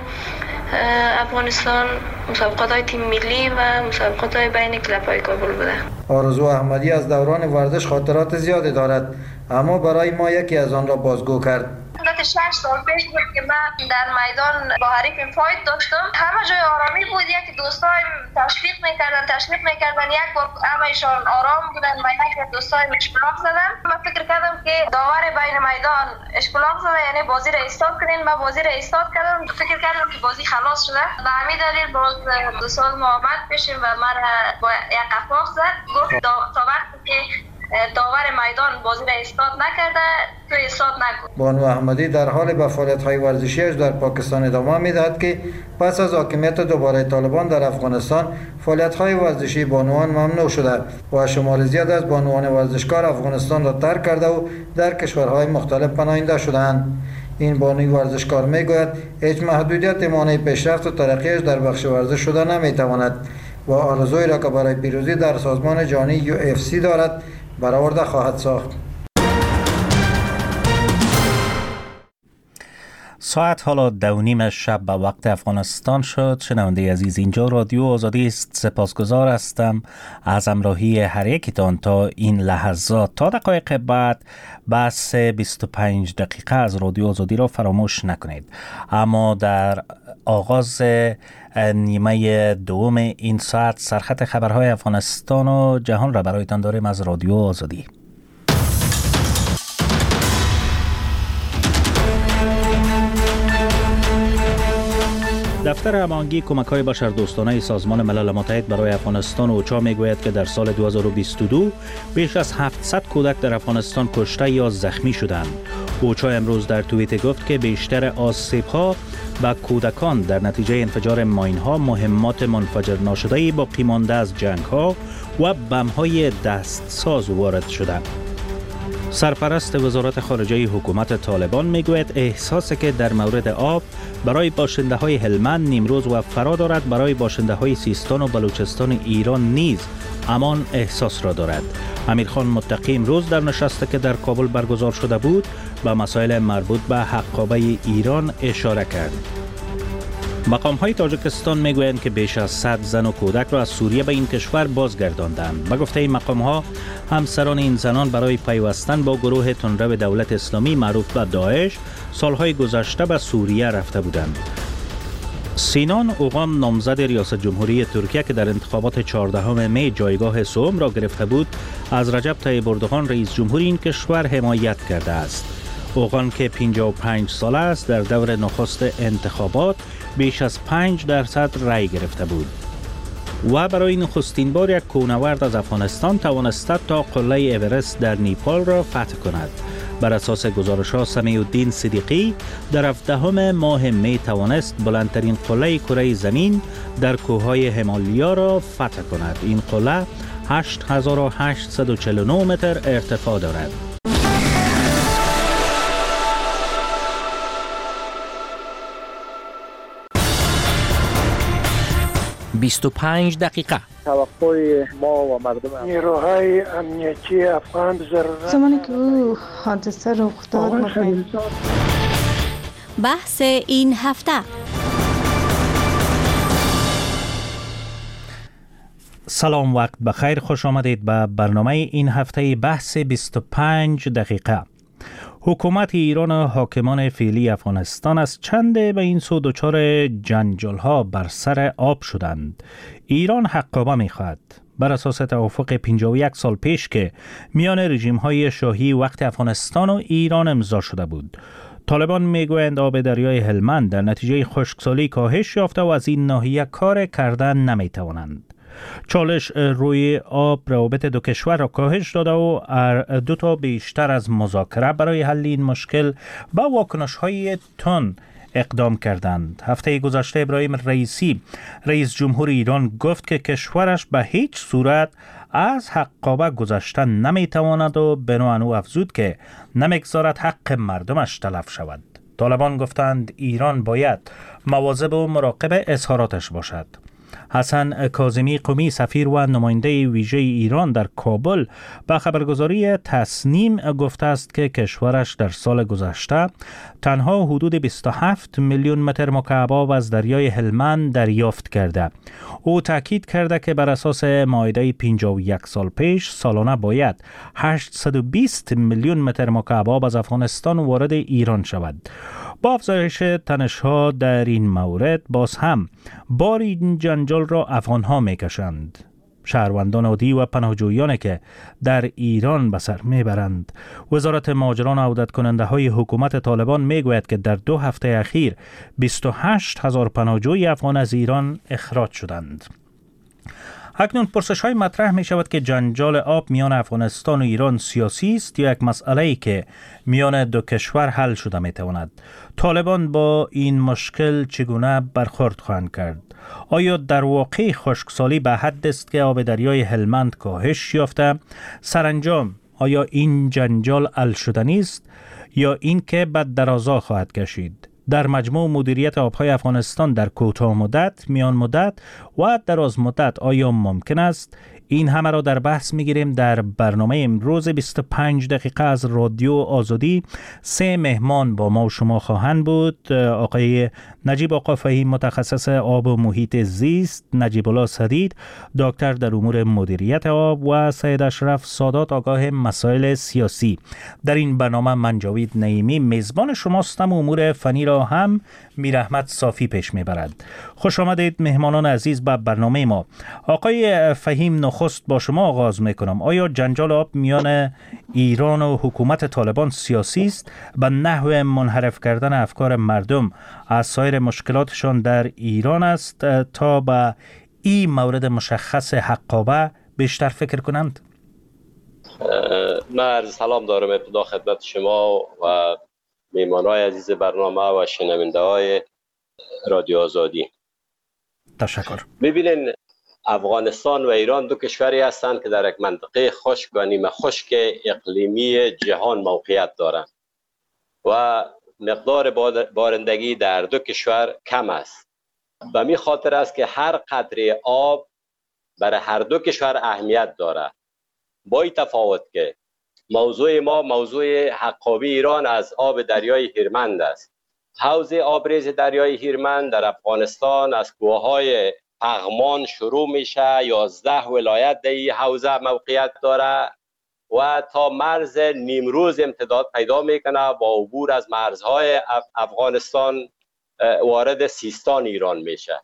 افغانستان، مسابقات های تیم ملی و مسابقات های بین کلب های کابل بوده. آرزو احمدی از دوران ورزش خاطرات زیادی دارد، اما برای ما یکی از آن را بازگو کرد. مدت شش سال پیش بود که من در میدان با حریفم فایت داشتم. همه جای آرامی بود، یک دوستایم تشویق میکردن تشویق میکردن یک بار همه‌شان آرام بودن و یک دوستایم اشکلاق زدن. من فکر کردم که داور بین میدان اشکلاق زده، یعنی بازی را استارت کنین. من بازی را استارت کردم، فکر کردم که بازی خلاص شده. به همین دلیل باز دو سال محبت پیشیم و من با یک قفاق زد. گفت تا وقتی که داور میدان بازی را استارت نکرده بانو احمدی در حال به فعالیت‌های ورزشیش در پاکستان ادامه می‌دهد که پس از حاکمیت دوباره طالبان در افغانستان فعالیت‌های ورزشی بانوان ممنوع شده و شمار زیاد از بانوان ورزشکار افغانستان را ترک کرده و در کشورهای مختلف پناهنده شده‌اند. این بانوی ورزشکار میگوید هیچ محدودیت مانع پیشرفت و ترقیش در بخش ورزش شده نمیتواند و آرزویی را که برای پیروزی در سازمان جهانی یو اف سی دارد برآورده خواهد ساخت. ساعت حالا دو نیم شب به وقت افغانستان شد. شنونده عزیز، اینجا رادیو آزادی است. سپاسگزار هستم از همراهی هر یکتان تا این لحظات. تا دقایق بعد بحث بیست و پنج دقیقه از رادیو آزادی را فراموش نکنید. اما در آغاز نیمه دوم این ساعت سرخط خبرهای افغانستان و جهان را برایتان داریم از رادیو آزادی. دفتر هماهنگی کمک‌های بشردوستانه سازمان ملل متحد برای افغانستان اوچا میگوید که در سال دو هزار و بیست و دو بیش از هفتصد کودک در افغانستان کشته یا زخمی شدند. اوچا امروز در توییت گفت که بیشتر آسیب‌ها به کودکان در نتیجه انفجار ماین‌ها، مهمات منفجر ناشده باقی مانده از جنگ‌ها و بم‌های دستساز وارد شده. سرپرست وزارت خارجه حکومت طالبان میگوید احساسی که در مورد آب برای باشنده های هلمند، نیمروز و فرا دارد برای باشنده های سیستان و بلوچستان ایران نیز همان احساس را دارد. امیرخان متقی امروز در نشستی که در کابل برگزار شده بود به مسائل مربوط به حقابه ایران اشاره کرد. مقام های تاجیکستان میگویند که بیش از صد زن و کودک را از سوریه به این کشور بازگرداندند. به گفته این مقام ها، همسران این زنان برای پیوستن با گروه تندرو دولت اسلامی معروف به داعش سالهای گذشته به سوریه رفته بودند. سینان اوغان نامزد ریاست جمهوری ترکیه که در انتخابات چهاردهم می جایگاه سوم را گرفته بود، از رجب طیب اردوغان رئیس جمهور این کشور حمایت کرده است. اوغان که پنجاه و پنج ساله است در دور نخست انتخابات بیش از پنج درصد رای گرفته بود و برای نخستین بار یک کوهنورد از افغانستان توانسته تا قله اورست در نیپال را فتح کند. بر اساس گزارش‌ها سمیع الدین صدیقی در هفدهم ماه می توانست بلندترین قله کره زمین در کوههای همالیا را فتح کند. این قله هشت هزار و هشتصد و چهل و نه متر ارتفاع دارد. بیست و پنج دقیقه. توقع ما و مردم نیروهای امنیتی افغان ضرورت زمانی که او حادثه رخ داد بحث این هفته. سلام، وقت بخیر، خوش آمدید به برنامه این هفته بحث بیست و پنج دقیقه. حکومت ایران و حاکمان فعلی افغانستان از چند به این سو دچار جنجال‌ها بر سر آب شدند. ایران حقابه می‌خواهد. بر اساس توافق پنجاه و یک سال پیش که میان رژیم‌های شاهی وقت افغانستان و ایران امضا شده بود. طالبان میگویند آب دریای هلمند در نتیجه خشکسالی کاهش یافته و از این ناحیه کار کردن نمی‌توانند. چالش روی آب روابط دو کشور را کاهش داده و هر دو تا بیشتر از مذاکره برای حل این مشکل با واکنش‌های تند اقدام کردند. هفته گذشته ابراهیم رئیسی رئیس جمهور ایران گفت که کشورش به هیچ صورت از حقابه گذشتن نمیتواند و بنابراین او افزود که نمیگذارد حق مردمش تلف شود. طالبان گفتند ایران باید مواظب و مراقب اظهاراتش باشد. حسن کاظمی قمی سفیر و نماینده ویژه ایران در کابل به خبرگزاری تصنیم گفته است که کشورش در سال گذشته تنها حدود بیست و هفت میلیون متر مکعب آب از دریای هلمند دریافت کرده. او تاکید کرده که بر اساس معاهده پنجاه و یک سال پیش سالانه باید هشتصد و بیست میلیون متر مکعب آب از افغانستان وارد ایران شود. با افزایش تنش‌ها در این مورد باز هم بار این جنجال را افغان‌ها می‌کشند. شهروندان عادی و پناهجویانی که در ایران به سر میبرند. وزارت مهاجران و عودت کننده های حکومت طالبان میگوید که در دو هفته اخیر بیست و هشت هزار پناهجوی افغان از ایران اخراج شدند. اکنون پرسش های مطرح می شود که جنجال آب میان افغانستان و ایران سیاسی است یا یک مسئله‌ای که میان دو کشور حل شده می تواند. طالبان با این مشکل چگونه برخورد خواهند کرد؟ آیا در واقع خشکسالی به حد است که آب دریای هلمند کاهش یافته؟ سرانجام آیا این جنجال حل شدنی است یا این که به درازا خواهد کشید؟ در مجموع مدیریت آبهای افغانستان در کوتاه مدت، میان مدت و دراز مدت آیا ممکن است؟ این همه را در بحث میگیریم در برنامه امروز بیست و پنج دقیقه از رادیو آزادی. سه مهمان با ما و شما خواهند بود. آقای نجیب آقا فهیم متخصص آب و محیط زیست، نجیب الله سدید دکتر در امور مدیریت آب و سید اشرف سادات آگاه مسائل سیاسی. در این برنامه من جاوید نعیمی میزبان شماستم و امور فنی را هم میر احمد صافی پیش میبرد. خوش آمدید مهمانان عزیز به برنامه ما. آقای فهیم نخست با شما آغاز میکنم. آیا جنجال آب میان ایران و حکومت طالبان سیاسی است به نحو منحرف کردن افکار مردم از سایر مشکلاتشان در ایران است تا به این مورد مشخص حقابه بیشتر فکر کنند؟ من عرض سلام دارم ابتدا خدمت شما و میهمانای عزیز برنامه و شنونده های رادیو آزادی. تشکر. ببینین، افغانستان و ایران دو کشوری هستند که در یک منطقه خشک و نیمه خشک اقلیمی جهان موقعیت دارند و مقدار بارندگی در دو کشور کم است. و می خاطر است که هر قطره آب برای هر دو کشور اهمیت دارد. با این تفاوت که موضوع ما موضوع حقابی ایران از آب دریای هیرمند است. حوض آبریز دریای هیرمند در افغانستان از کوههای پغمان شروع میشه. یازده ولایت در این حوزه موقعیت داره و تا مرز نیمروز امتداد پیدا میکنه. با عبور از مرزهای افغانستان وارد سیستان ایران میشه.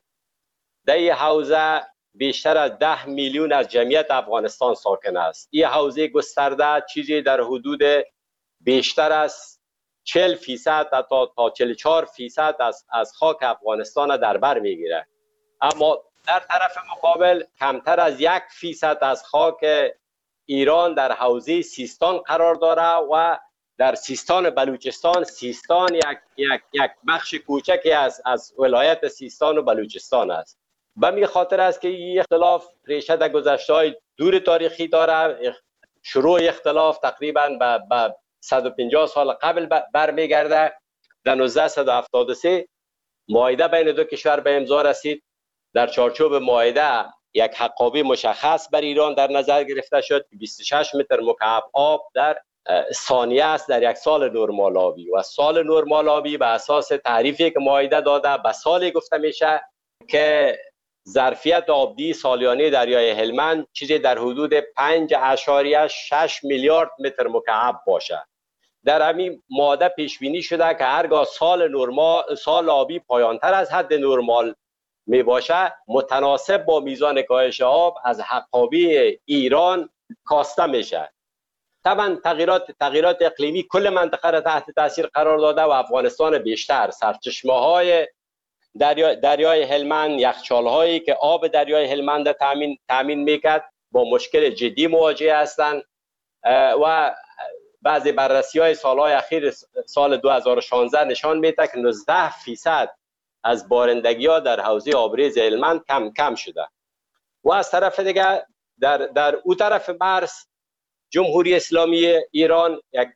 در این حوزه بیشتر از ده میلیون از جمعیت افغانستان ساکن است. این حوزه گسترده چیزی در حدود بیشتر از چهل فیصد تا تا چهل و چهار فیصد از از خاک افغانستان در بر میگیره. اما در طرف مقابل کمتر از یک فیصد از خاک ایران در حوزه سیستان قرار داره و در سیستان بلوچستان سیستان یک یک یک بخش کوچکی از از ولایت سیستان و بلوچستان است. به می خاطر است که این اختلاف ریشه در گذشته‌های دور تاریخی داره. شروع اختلاف تقریبا به به صد و پنجاه سال قبل برمیگرده. در هزار و نهصد و هفتاد و سه معاهده بین دو کشور به امضا رسید. در چارچوب معاهده یک حقابه مشخص بر ایران در نظر گرفته شد که بیست و شش متر مکعب آب در ثانیه است در یک سال نرمال آبی و سال نرمال آبی به اساس تعریفی که معاهده داده به سالی گفته میشه که ظرفیت آبی سالیانه دریای هلمند چیزی در حدود پنج اشاریه شش میلیارد متر مکعب باشه. در همین معاهده پیش بینی شده که هرگاه سال نرمال سال آبی پایانتر از حد نرمال می باشه متناسب با میزان کاهش آب از حقابه ایران کاسته میشه. طبعا تغییرات تغییرات اقلیمی کل منطقه را تحت تاثیر قرار داده و افغانستان بیشتر سرچشمه های دریا، دریای هلمند، یخچال هایی که آب دریای هلمند تامین تامین میکرد با مشکل جدی مواجه هستند و بعضی بررسی های سالهای اخیر سال دو هزار و شانزده نشان میده که نوزده فیصد از بارندگی ها در حوزه آبریز هلمند کم کم شده. و از طرف دیگه در در اون طرف مرز جمهوری اسلامی ایران یک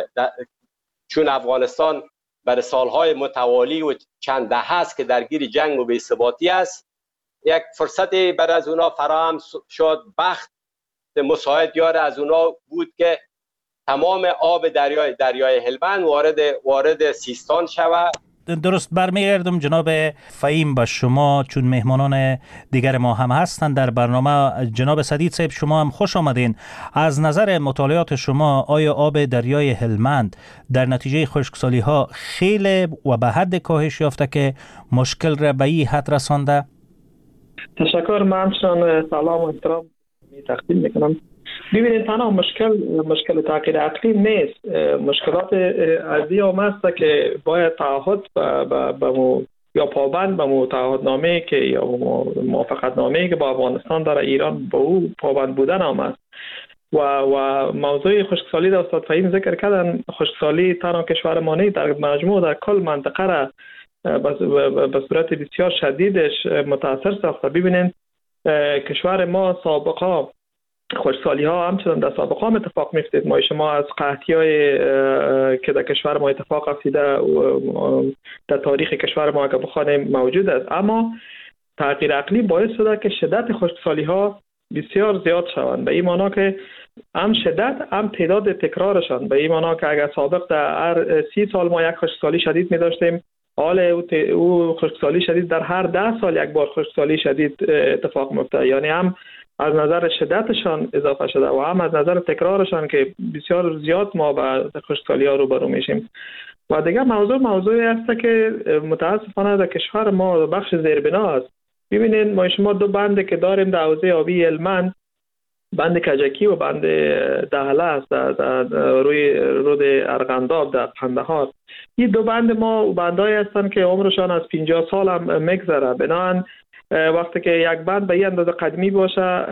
چون افغانستان برای سالهای متوالی و چند دهه است که درگیر جنگ و بی‌ثباتی است، یک فرصتی برای از اونا فراهم شد. بخت مساعد یار از اونا بود که تمام آب دریای دریای هلمند وارد وارد سیستان شود. درست برمیگردم جناب فهیم به شما چون مهمانان دیگر ما هم هستند در برنامه. جناب سدید صاحب شما هم خوش آمدین. از نظر مطالعات شما آیا آب دریای هلمند در نتیجه خشکسالی ها خیلی و به حد کاهش یافته که مشکل را به این حد رسانده؟ تشکر. من شان سلام و احترام تقدیم میکنم. ببینید تنها مشکل مشکل تغییر اقلیم نیست. مشکلات ارضی هم هست که باید تعهد به یا پابند به متعهدنامه که یا موافقتنامه که با افغانستان داره، ایران به او پابند بودن هم است. و و موضوع خشکسالی در استاد فهیم ذکر کردن، خشکسالی تنها کشور ما نیست، در مجموع در کل منطقه را به صورت بسیار شدیدش متاثر ساخته. ببینید کشور ما سابقا خشکسالی ها همچنان در سابقا هم اتفاق میفتید. ما شما از قحطی های که در کشور ما اتفاق افتیده در تاریخ کشور ما اگر بخوانیم موجود است، اما تغییر اقلیم باعث شده که شدت خشکسالی ها بسیار زیاد شوند. به این معنا که هم شدت هم تعداد تکرارشان. به این معنا که اگر سابق در هر سی سال ما یک خشکسالی شدید می داشتیم، حال او خشکسالی شدید در هر ده سال یک بار خشکسالی شدید اتفاق میفته. یعنی هم از نظر شدتشان اضافه شده و هم از نظر تکرارشان که بسیار زیاد ما به خشکسالی ها روبرو میشیم. و دیگه موضوع موضوعی است که متاسفانه در کشور ما بخش زیربنا است. ببینید ما شما دو بند که داریم در حوزه آبی هلمند، بند کجکی و بند دهله است در, در روی رود ارغنداب در قندهار. این دو بند ما بندایی هستند که عمرشان از پنجاه سال هم میگذره. بنابراین وقتی که یک بند به این اندازه قدیمی باشه،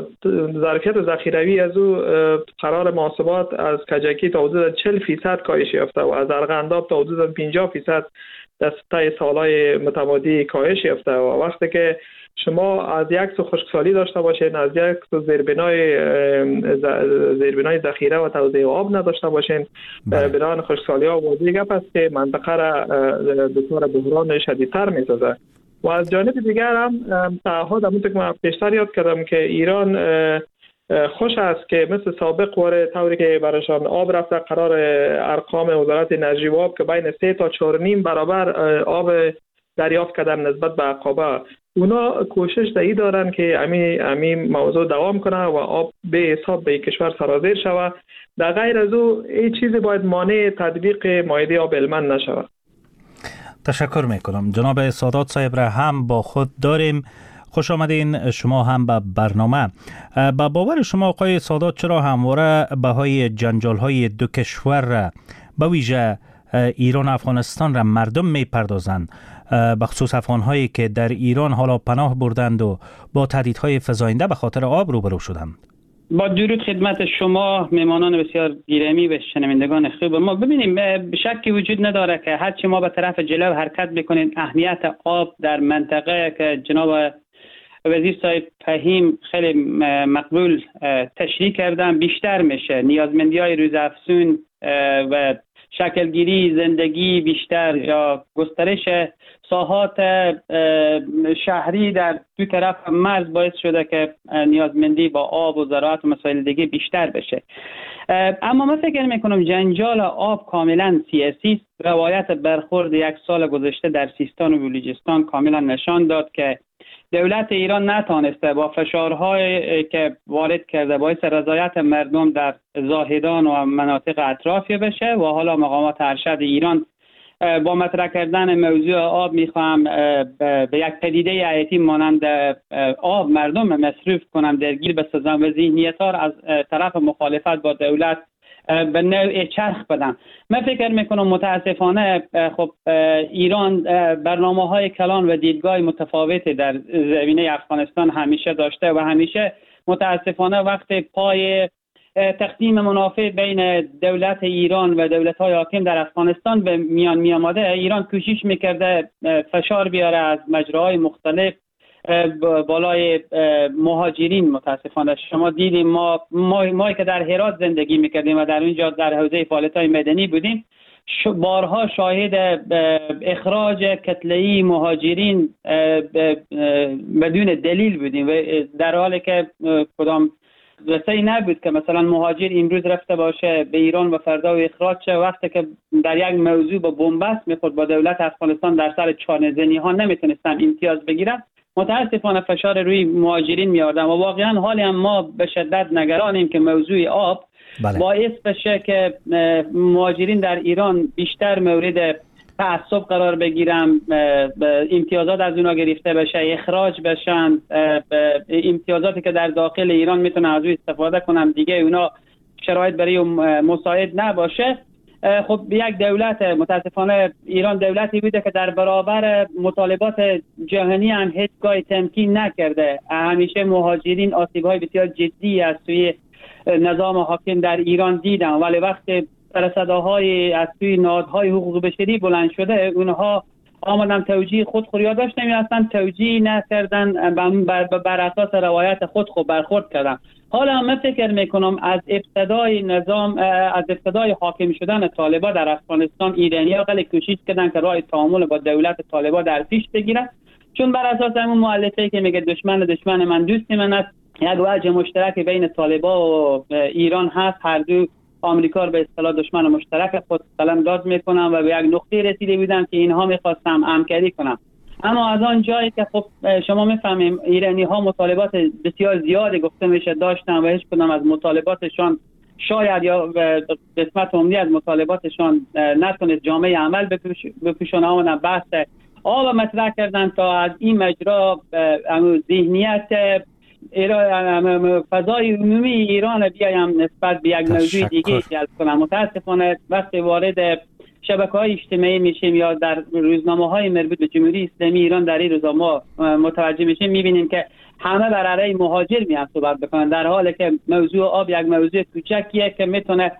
ظرفیت ذخیروی از او قرار محاسبات از کجکی تا حدود چهل فیصد کاهش یافته و از ارغنداب تا حدود پنجاه فیصد در طی سالهای متمادی کاهش یافته. و وقتی که شما از یک سو خشکسالی داشته باشین، از یک سو زیربنای زیربنای ذخیره و توزیع آب نداشته باشین، بنابراین خشکسالی ها واضح گپ است که منطقه را دچار بحران شدیدتر می‌سازه. و از جانب دیگر هم تعهد همونطور که من پیشتر یاد کردم که ایران خوش است که مثل سابق واره طوری که برایشان آب رفته، قرار ارقام وزارت انرژی و آب که بین سه تا چهار نیم برابر آب دریافت کردن نسبت به عقابه، اونا کوشش دایی دارن که همین همین موضوع دوام کنه و آب به حساب به کشور سرازیر شود. در غیر از او این چیزی باید مانع تطبیق مائده آب هلمند نشود. تشکر میکنم. جناب سادات صاحب را هم با خود داریم. خوش آمدین شما هم به برنامه. با باور شما آقای سادات چرا همواره بهای جنجال های دو کشور را به ویژه ایران و افغانستان را مردم میپردازند، به خصوص افغان هایی که در ایران حالا پناه بردند و با تهدیدهای فزاینده به خاطر آب روبرو شدند؟ با درود خدمت شما میمانان بسیار گرامی و شنوندگان خوب ما. ببینیم شکی وجود نداره که هرچی ما به طرف جلو حرکت بکنیم اهمیت آب در منطقه که جناب وزیر صاحب فهیم خیلی مقبول تشریح کردن بیشتر میشه. نیازمندی های روزافزون و شکلگیری زندگی بیشتر یا گسترش ساحات شهری در دو طرف مرز باعث شده که نیازمندی با آب و زراعت و مسائل دیگه بیشتر بشه. اما من فکر میکنم جنجال آب کاملا سیاسی است. روایت برخورد یک سال گذشته در سیستان و بلوچستان کاملا نشان داد که دولت ایران نتانسته با فشارهای که وارد کرده باعث رضایت مردم در زاهدان و مناطق اطرافی بشه و حالا مقامات ارشد ایران با مطرح کردن موضوع آب میخوام به یک پدیده حیاتی مانند آب مردم مصرف کنم درگیر بسازم و ذهنیت‌ها از طرف مخالفت با دولت به نوع چرخ بدن. من فکر میکنم متاسفانه خب ایران برنامه‌های کلان و دیدگاه متفاوتی در زمینه افغانستان همیشه داشته و همیشه متاسفانه وقت پای تقسیم منافع بین دولت ایران و دولت‌های حاکم در افغانستان به میان می آمده، ایران کوشش میکرده فشار بیاره از مجراهای مختلف بالای مهاجرین. متاسفانه شما دیدیم ما ما, ما که در هرات زندگی میکردیم و در اونجا در حوزه فعالیت‌های مدنی بودیم، بارها شاهد اخراج کتله‌ای مهاجرین بدون دلیل بودیم و در حالی که کدام رسایی نبود که مثلا مهاجر امروز رفته باشه به ایران و فردا و اخراج شه. وقتی که در یک موضوع با بنبست میخورد با دولت افغانستان در سر چانه‌زنی ها نمیتونستن امتیاز بگیرن، متاسفانه فشار روی مهاجرین میاردن و واقعا حالی هم ما به شدت نگرانیم که موضوع آب بله. باعث بشه که مهاجرین در ایران بیشتر مورد تعصب قرار بگیرن، امتیازات از اونا گرفته بشه، اخراج بشن، امتیازاتی که در داخل ایران میتونن از او استفاده کنن دیگه اونا شرایط برای مساعد نباشه. خب یک دولت، متاسفانه ایران دولتی بوده که در برابر مطالبات جهانی هم هیچگاه تمکین نکرده. همیشه مهاجرین آسیب‌های بسیار جدی از سوی نظام حاکم در ایران دیدن، ولی وقتی سر صداهای از سوی نهادهای حقوق بشری بلند شده، اونها آمدن توجیه خود خود یادداشت نمی‌استن، توجیه نکردن، بر, بر اساس روایت خود خود برخورد کردن. حالا من فکر میکنم از ابتدای نظام، از ابتدای حاکم شدن طالبان در افغانستان، ایرانی‌ها خیلی کوشش کردن که راه تعامل با دولت طالبان در پیش بگیرن، چون بر اساس همون مؤلفه‌ای که میگه دشمن دشمن من دوست من است، یک وجه مشترک بین طالبان و ایران هست. هر دو آمریکا رو به اصطلاح دشمن مشترک خود قلمداد میکنن و به یک نقطه رسیده بودن که اینها میخواستن همکاری کنن. اما از آن جایی که خب شما میفهمیم ایرانی ها مطالبات بسیار زیادی گفته میشه داشتن و هیچ کدام از مطالباتشان شاید یا قسمت عمدی از مطالباتشان نتونه جامعه عمل بپوشونه. آمدن بحث آب مطرح کردن تا از این مجرا ذهنیت فضای عمومی ایران بیایم نسبت به یک موضوع دیگه جلب کنم. متاسفانه وقتی وارد شبکه‌های اجتماعی میشیم یا در روزنامه‌های مربوط به جمهوری اسلامی ایران در این روزا ما متوجه میشیم، میبینیم که همه بر علیه مهاجر میان صحبت بکنن، در حالی که موضوع آب یک موضوع کوچکیه که میتونه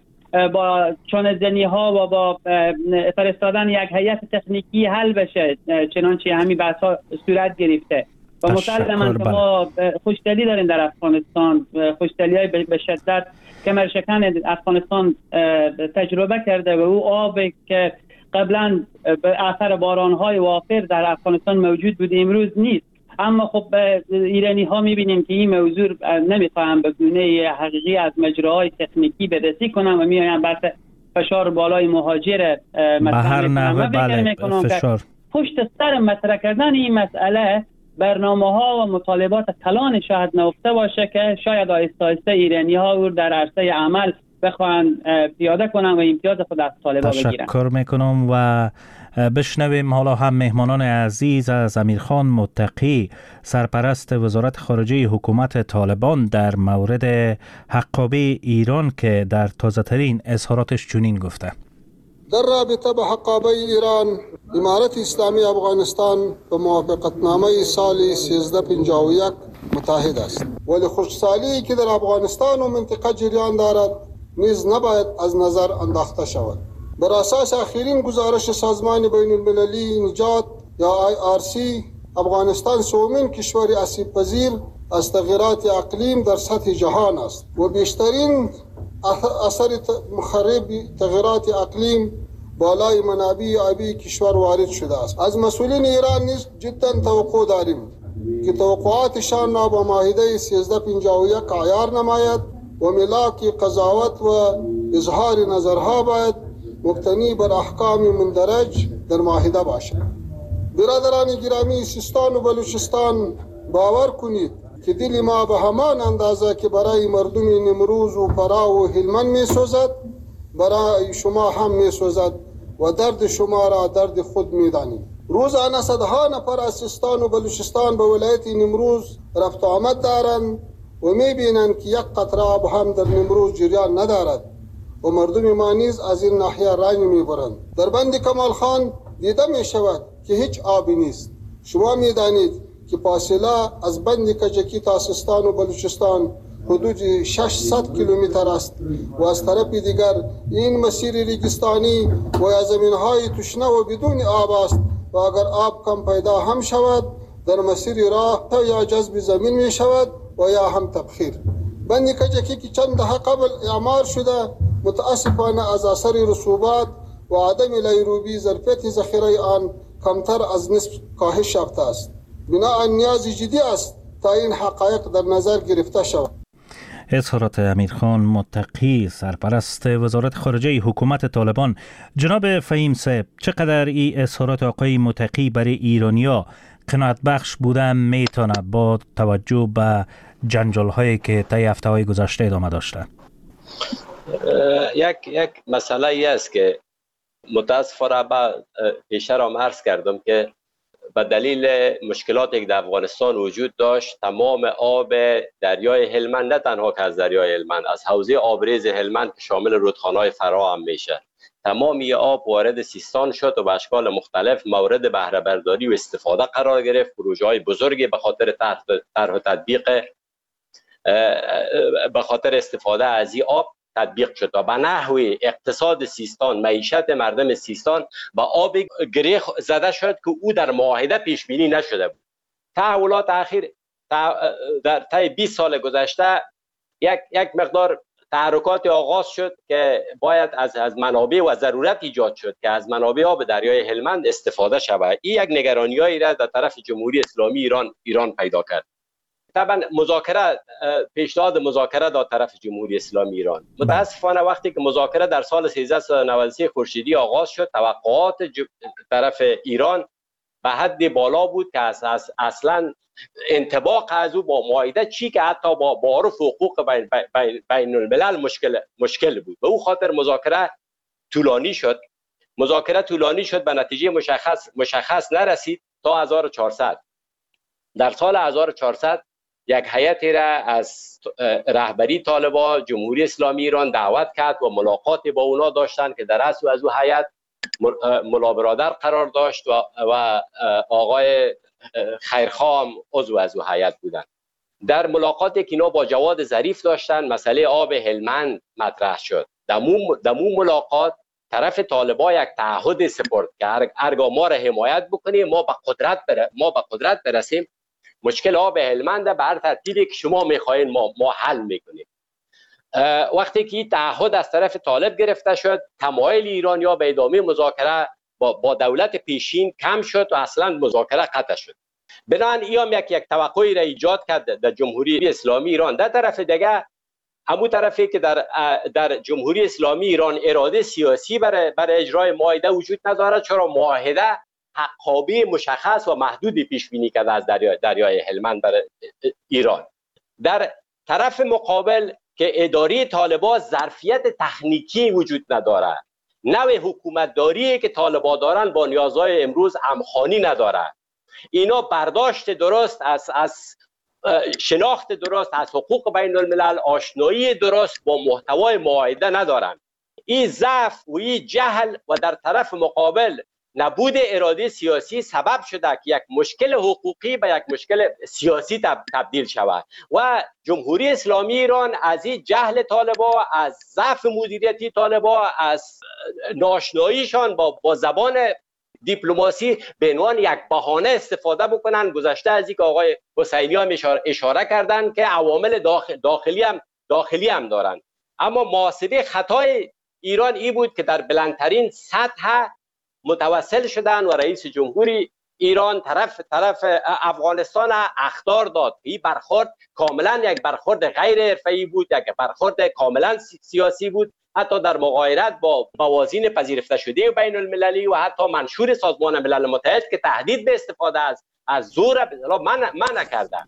با چانه‌زنی ها و با فرستادن یک هیئت تکنیکی حل بشه، چنانچه همین بحث‌ها صورت گرفته. و مسلماً که ما خوشدلی داریم در افغانستان، خوشدلی‌های به شدت که مرشکن افغانستان تجربه کرده و او آبی که قبلا به اثر باران‌های وافر در افغانستان موجود بود امروز نیست. اما خب ایرانی ها می‌بینیم که این موضوع نمی‌خواهند به گونه حقیقی از مجراهای تکنیکی بررسی کنن و می‌آیند بحث فشار بالای مهاجر مطرح می‌کنن. بله فشار پشت سر مطرح کردن این مسئله برنامه ها و مطالبات کلان شاید نهفته باشه که شاید آهسته آهسته ایرانی ها او در عرصه عمل بخوان پیاده کنن و امتیاز خود از طالبان بگیرن. تشکر میکنم و بشنویم حالا هم مهمانان عزیز از امیرخان متقی، سرپرست وزارت خارجه حکومت طالبان، در مورد حقابه ایران که در تازه ترین اظهاراتش چنین گفته: در رابطه به حقابه ایران، امارت اسلامی افغانستان به موافقتنامه سال سیزده پنجاه و یک متحد است، ولی خشکسالی که در افغانستان و منطقه جریان دارد نیز نباید از نظر انداخته شود. بر اساس آخرین گزارش سازمان بین المللی نجات یا آی آر سی، افغانستان سومین کشور آسیب پذیر از تغییرات اقلیم در سطح جهان است و بیشترین اثر مخرب تغییرات اقلیم بالای منابع آبی کشور وارد شده است. از مسئولین ایران نیز جدا توقع داریم که توقعاتشان را با معاهده سیزده پنجاه و یک عیار نماید و ملاک قضاوت و اظهار نظرها باید مبتنی بر احکام مندرج در معاهده باشد. برادران گرامی سیستان و بلوچستان، باور کنید که دل ما به همان اندازه که برای مردم نمروز و فرا و هلمند می سوزد برای شما هم می سوزد و درد شما را درد خود می دانید. روزانه صدها نفر از سیستان و بلوچستان به ولایت نمروز رفت آمد دارند و می بینند که یک قطره آب هم در نمروز جریان ندارد و مردم ما نیز از این ناحیه رنج می برند. در بند کمال خان دیده می شود که هیچ آبی نیست. شما می دانید که فاصله از بند کجکی تا سیستان و بلوچستان حدود ششصد کیلومتر است و از طرف دیگر این مسیر ریگستانی و یا زمینهای تشنه و بدون آب است و اگر آب کم پیدا هم شود در مسیر راه یا جذب زمین می شود و یا هم تبخیر. بند کجکی که چند دهه قبل اعمار شده متاسفانه از اثر رسوبات و عدم لیروبی ظرفیت ذخیره آن کمتر از نصف کاهش یافته است. بنابراین نیاز جدی است تا این حقایق در نظر گرفته شود. اظهارات امیرخان متقی، سرپرست وزارت خارجه حکومت طالبان. جناب فهیم صاحب، چقدر این اظهارات آقای متقی برای ایرانیا قناعت بخش بوده میتونه با توجه به جنجال هایی که طی هفته های گذشته ادامه داشته؟ یک یک مسئله ای است که متاسفانه با پیش را عرض کردم که به دلیل مشکلاتی که در افغانستان وجود داشت، تمام آب دریای هلمند، نه تنها که از دریای هلمند، از حوزه آبریز هلمند که شامل رودخانه‌های فرا هم میشه، تمامی آب وارد سیستان شد و به اشکال مختلف مورد بهره برداری و استفاده قرار گرفت. پروژه‌های بزرگی به خاطر طرح و تطبیق به خاطر استفاده از این آب تطبیق شد و به نحو اقتصاد سیستان، معیشت مردم سیستان و آب گره زده شد که او در معاهده پیش بینی نشده بود. تحولات اخیر در طی بیست سال گذشته یک یک مقدار تحرکات آغاز شد که باید از از منابع و ضرورت ایجاد شد که از منابع آب دریای هلمند استفاده شود. این یک نگرانیایی را در طرف جمهوری اسلامی ایران ایران پیدا کرد. طبعا مذاکره پیشنهاد مذاکره در طرف جمهوری اسلامی ایران، متاسفانه وقتی که مذاکره در سال سیزده و نود و سه خورشیدی آغاز شد، توقعات طرف ایران به حد بالا بود که از اصلا انطباق از او با معاهده چی که حتی با معارف حقوق بین, بین, بین الملل مشکل مشکل بود. به او خاطر مذاکره طولانی شد. مذاکره طولانی شد به نتیجه مشخص مشخص نرسید تا هزار و چهارصد. در سال هزار و چهارصد یک هیئتی را از رهبری طالبان جمهوری اسلامی ایران دعوت کرد و ملاقاتی با اونا داشتند که در اصل از او هیئت ملا برادر قرار داشت و, و آقای خیرخواه هم عضو از او هیئت بودند. در ملاقاتی که اینا با جواد ظریف داشتن مسئله آب هلمند مطرح شد. دمو دمو ملاقات طرف طالبان یک تعهد سپرد که هرگاه ما را حمایت بکنیم ما به قدرت بر... ما به قدرت برسیم مشکل آب هلمند به هر ترتیبی که شما میخواین ما ما حل میکنیم. وقتی که این تعهد از طرف طالب گرفته شد، تمایل ایرانیا به ادامه مذاکره با, با دولت پیشین کم شد و اصلا مذاکره قطع شد. بنابراین این هم یک یک توقعی را ایجاد کرد در جمهوری اسلامی ایران. در طرف دیگه همون طرفی که در در جمهوری اسلامی ایران اراده سیاسی برای برای اجرای معاهده وجود ندارد، چرا معاهده حقابه مشخص و محدودی پیش بینی کرده از دریای دریای هلمند برای ایران. در طرف مقابل که اداره طالبان ظرفیت تکنیکی وجود ندارد، نوع حکومتداری که طالبان دارن با نیازهای امروز همخوانی ندارد، اینا برداشت درست از از شناخت درست از حقوق بین الملل، آشنایی درست با محتوای معاهده ندارن. این ضعف و این جهل و در طرف مقابل نبود اراده سیاسی سبب شده که یک مشکل حقوقی به یک مشکل سیاسی تبدیل شود و جمهوری اسلامی ایران از این جهل طالبان، از ضعف مدیریتی طالبان، از ناآشناییشان با با زبان دیپلماسی به عنوان یک بهانه استفاده بکنن. گذشته از اینکه آقای حسینی هم اشاره, اشاره کردن که عوامل داخل داخلی هم داخلی هم دارن. اما محاسبه خطای ایران این بود که در بلندترین سطح متوسل شدن و رئیس جمهوری ایران طرف طرف افغانستان اخطار داد. این برخورد کاملا یک برخورد غیر حرفه‌ای بود، یک برخورد کاملا سیاسی بود، حتی در مغایرت با موازین پذیرفته شده بین المللی و حتی منشور سازمان ملل متحد که تهدید به استفاده از از زور من من نکردم.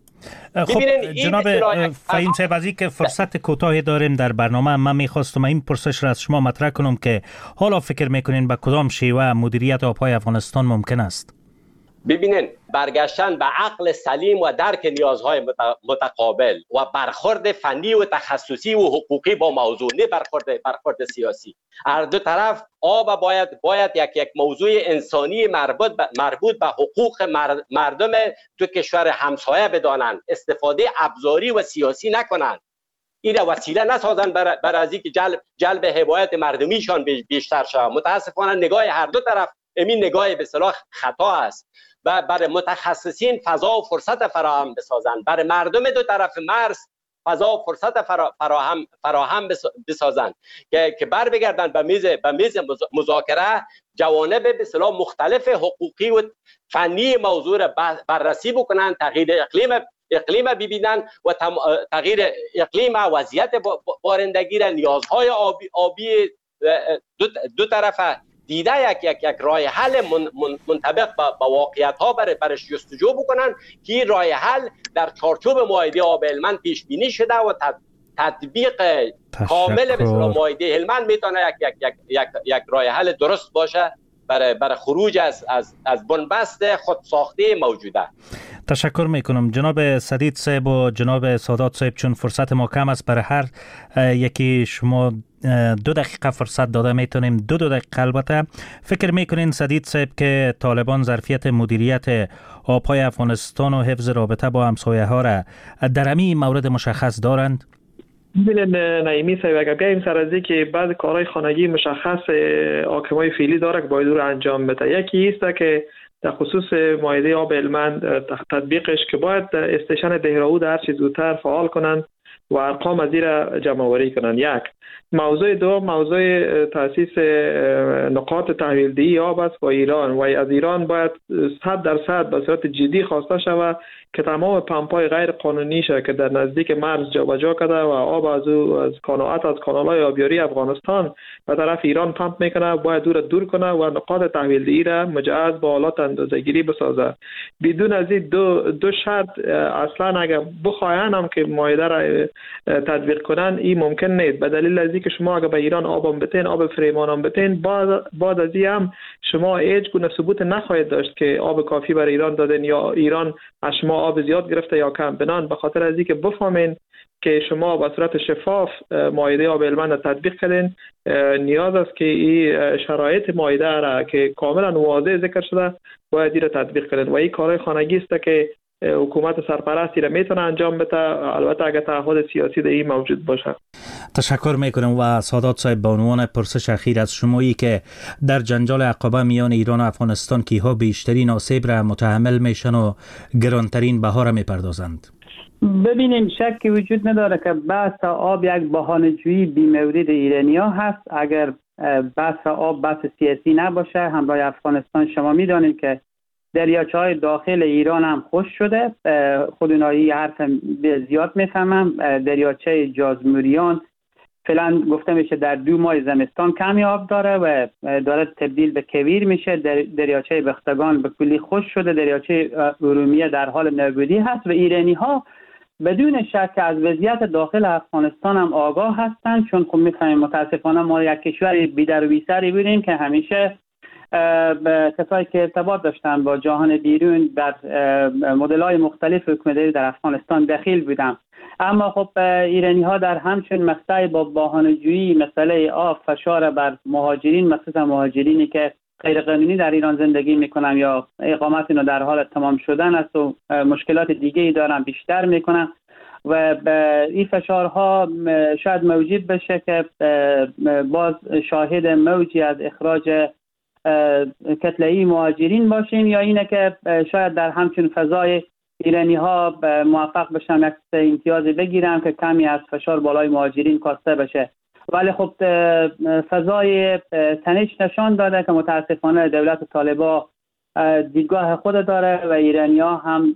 خب جناب فهیم صاحب، از که فرصت کوتاهی داریم در برنامه، من میخواستم این پرسش را از شما مطرح کنم که حالا فکر میکنین به کدام شیوه مدیریت آبهای افغانستان ممکن است؟ ببینین، برگشتن به عقل سلیم و درک نیازهای متقابل و برخورد فنی و تخصصی و حقوقی با موضوع، نه برخورد برخورد سیاسی. هر دو طرف آب باید باید یک یک موضوع انسانی مربوط به مربوط به حقوق مردم تو کشور همسایه بدانند، استفاده ابزاری و سیاسی نکنند، این وسیله نسازن بر بر از اینکه جلب جلب حمایت مردمیشان بیشتر شود. متاسفانه نگاه هر دو طرف امین نگاه به اصطلاح خطا است و برای متخصصین فضا و فرصت فراهم بسازند، برای مردم دو طرف مرز فضا و فرصت فراهم فراهم بسازند که که بر بگردن به میز به میز مذاکره، جوانب به اصطلاح مختلف حقوقی و فنی موضوع را بررسی بکنند، تغییر اقلیم اقلیم ببینن و تغییر اقلیم وضعیت بارندگی را، نیازهای آبی آبی دو, دو طرفه دیده یک یک یک راه حل من من منطبق با واقعیت ها برای برش جستجو بکنن که این راه حل در چارچوب معاهده آب هلمند پیش بینی شده و تطبیق کامل به اصطلاح معاهده هلمند میتونه یک یک یک یک یک راه حل درست باشه برای برای خروج از از از بنبست خودساخته موجوده. تشکر میکنم جناب سدید صاحب و جناب سادات صاحب، چون فرصت ما کم است، برای هر یکی شما دو دقیقه فرصت داده میتونیم. دو دو دقیقه البته. فکر میکنین سدید صاحب که طالبان ظرفیت مدیریت آبهای افغانستان و حفظ رابطه با همسایه ها را در همین مورد مشخص دارند؟ ببینید نعیمی صاحب، اگر بگیم سر از که بعضی کارهای خانگی مشخص حاکمای فعلی داره که باید رو انجام بده. یکی است که در خصوص مایده آب هلمند تطبیقش که باید استیشن دهراود هر چیز زودتر فعال کنند و ارقام از این جمع آوری کنند. یک موضوع دو موضوع تاسیس نقاط تحویل دهی آب است با ایران و از ایران باید صد درصد به صورت جدی خواسته شود که تمام پمپ‌های غیر قانونی شه که در نزدیک مرز جابجا کرده و آب از او از کانالات از کانال‌های آبیاری افغانستان به طرف ایران پمپ میکنه باید دور دور کنه و نقاط تحویل دهی را مجهز با آلات اندازه‌گیری بسازه. بدون از این دو دو شرط اصلا اگر بخواین هم که مایده را تطبیق کنن این ممکن نیست، به دلیل از که شما اگر به ایران آبم بتین آب فریمان هم بتین بعد بعد از این هم شما هیچ گونه ثبوت نخواهید داشت که آب کافی برای ایران دادن یا ایران از شما آب زیاد گرفته یا کم. بنان به خاطر از اینکه بفهمین که شما به صورت شفاف مایده آب هلمند تطبیق کردین، نیاز است که این شرایط مایده را که کاملا واضح ذکر شده باید این را تطبیق کنید و این کارهای خانگی است که حکومت سرپرستی را میتونه انجام بده، البته اگر تعهد سیاسی در این موجود باشه. تشکر میکنم. و سادات صاحب به عنوان پرسش اخیر از شمایی که در جنجال عقبه میان ایران و افغانستان کیها بیشترین آسیب را متحمل میشن و گرانترین بها را میپردازند؟ ببینیم شکی وجود نداره که بحث آب یک بهانه‌جویی بی‌مورد ایرانی‌ها هست. اگر بحث آب بحث سیاسی نباشه، همراه افغانستان شما میدانید که دریاچه‌های داخل ایران هم خشک شده. خود اونایی حرف زیاد میفهمم. دریاچه جازموریان فعلا گفته میشه در دو ماه زمستان کمی آب داره و داره تبدیل به کویر میشه. دریاچه بختگان به کلی خشک شده. دریاچه ارومیه در حال نابودی هست و ایرانی ها بدون شک از وضعیت داخل افغانستان هم آگاه هستند، چون خب میفهمیم متاسفانه ما یک کشور بی‌در و بی‌سری بودیم که همیشه به کسایی که ارتباط داشتن با جهان بیرون در مدل‌های مختلف حکومتداری در افغانستان دخیل بودن. اما خب ایرانی ها در همچون مقطعی با بهانه‌جویی مسئله آب فشار بر مهاجرین، مخصوصا مهاجرینی که غیر قانونی در ایران زندگی میکنن یا اقامت اینا در حال تمام شدن است و مشکلات دیگه ای دارن بیشتر میکنن و این فشارها شاید موجب بشه که باز شاهد موجی از اخراج کتله‌ای مهاجرین باشیم، یا اینه که شاید در همچون فضای ایرانی ها موفق بشن یک امتیازی بگیرن که کمی از فشار بالای مهاجرین کاسته بشه. ولی خب فضای تنش نشان داده که متاسفانه دولت طالبان دیدگاه خود داره و ایرانی ها هم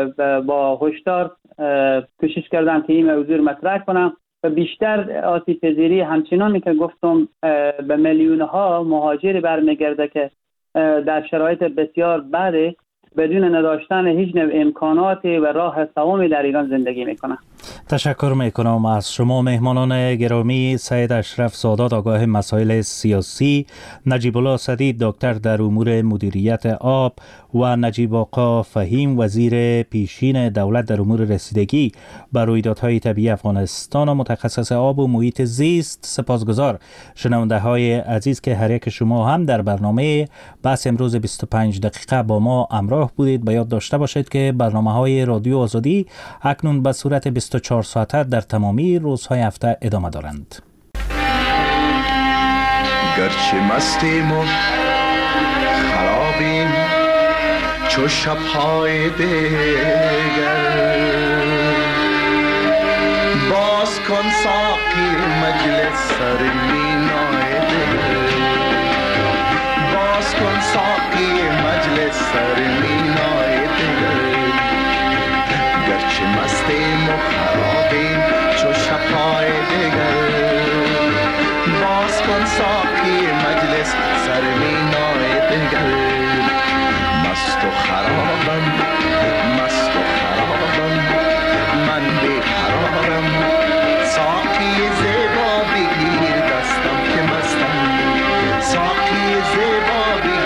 با هشدار کوشش کردن که این موضوع مطرح کنن و بیشتر آسیب پذیری همچنانی که گفتم به میلیون ها مهاجر برمیگرده که در شرایط بسیار بد بدون نداشتن هیچ نوع امکاناتی و راه سوامی در ایران زندگی میکنن. تشکر میکنم از شما مهمانان گرامی. سید اشرف سادات آگاه مسائل سیاسی، نجیب الله سدید دکتر در امور مدیریت آب و نجیب آقا فهیم وزیر پیشین دولت در امور رسیدگی بر رویدادهای طبیعی افغانستان و متخصص آب و محیط زیست. سپاسگزار شنونده های عزیز که هر یک شما هم در برنامه بحث امروز بیست و پنج دقیقه با ما همراه بودید. به یاد داشته باشید که برنامه‌های رادیو آزادی اکنون به صورت بیست و چهار ساعته در تمامی روزهای هفته ادامه دارند. گرچه مستیم و خرابیم چو شب‌های دیگر، باز کن ساقی مجلس سر مینای دل، باز کن ساقی مجلس سر مینای دل. گرچه مستیم و خرابیم چو شب‌های دیگر، باز کن ساقی مجلس سر مینای دیگر. مست و خرابم مست و خرابم من بیقرارم، ساقی زیبا بگیر دستم که مستم، ساقی زیبا بگیر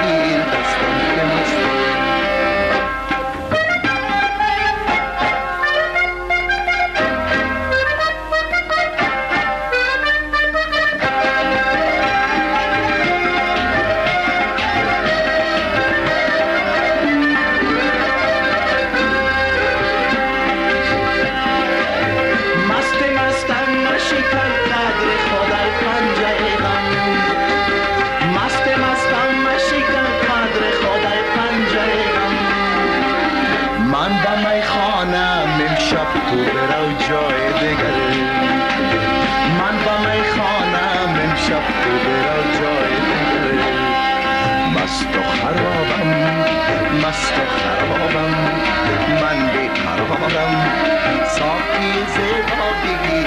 تو برو جای دیگه. مست و خرابم مست و خرابم من بیقرارم ساقی زیبا بگیر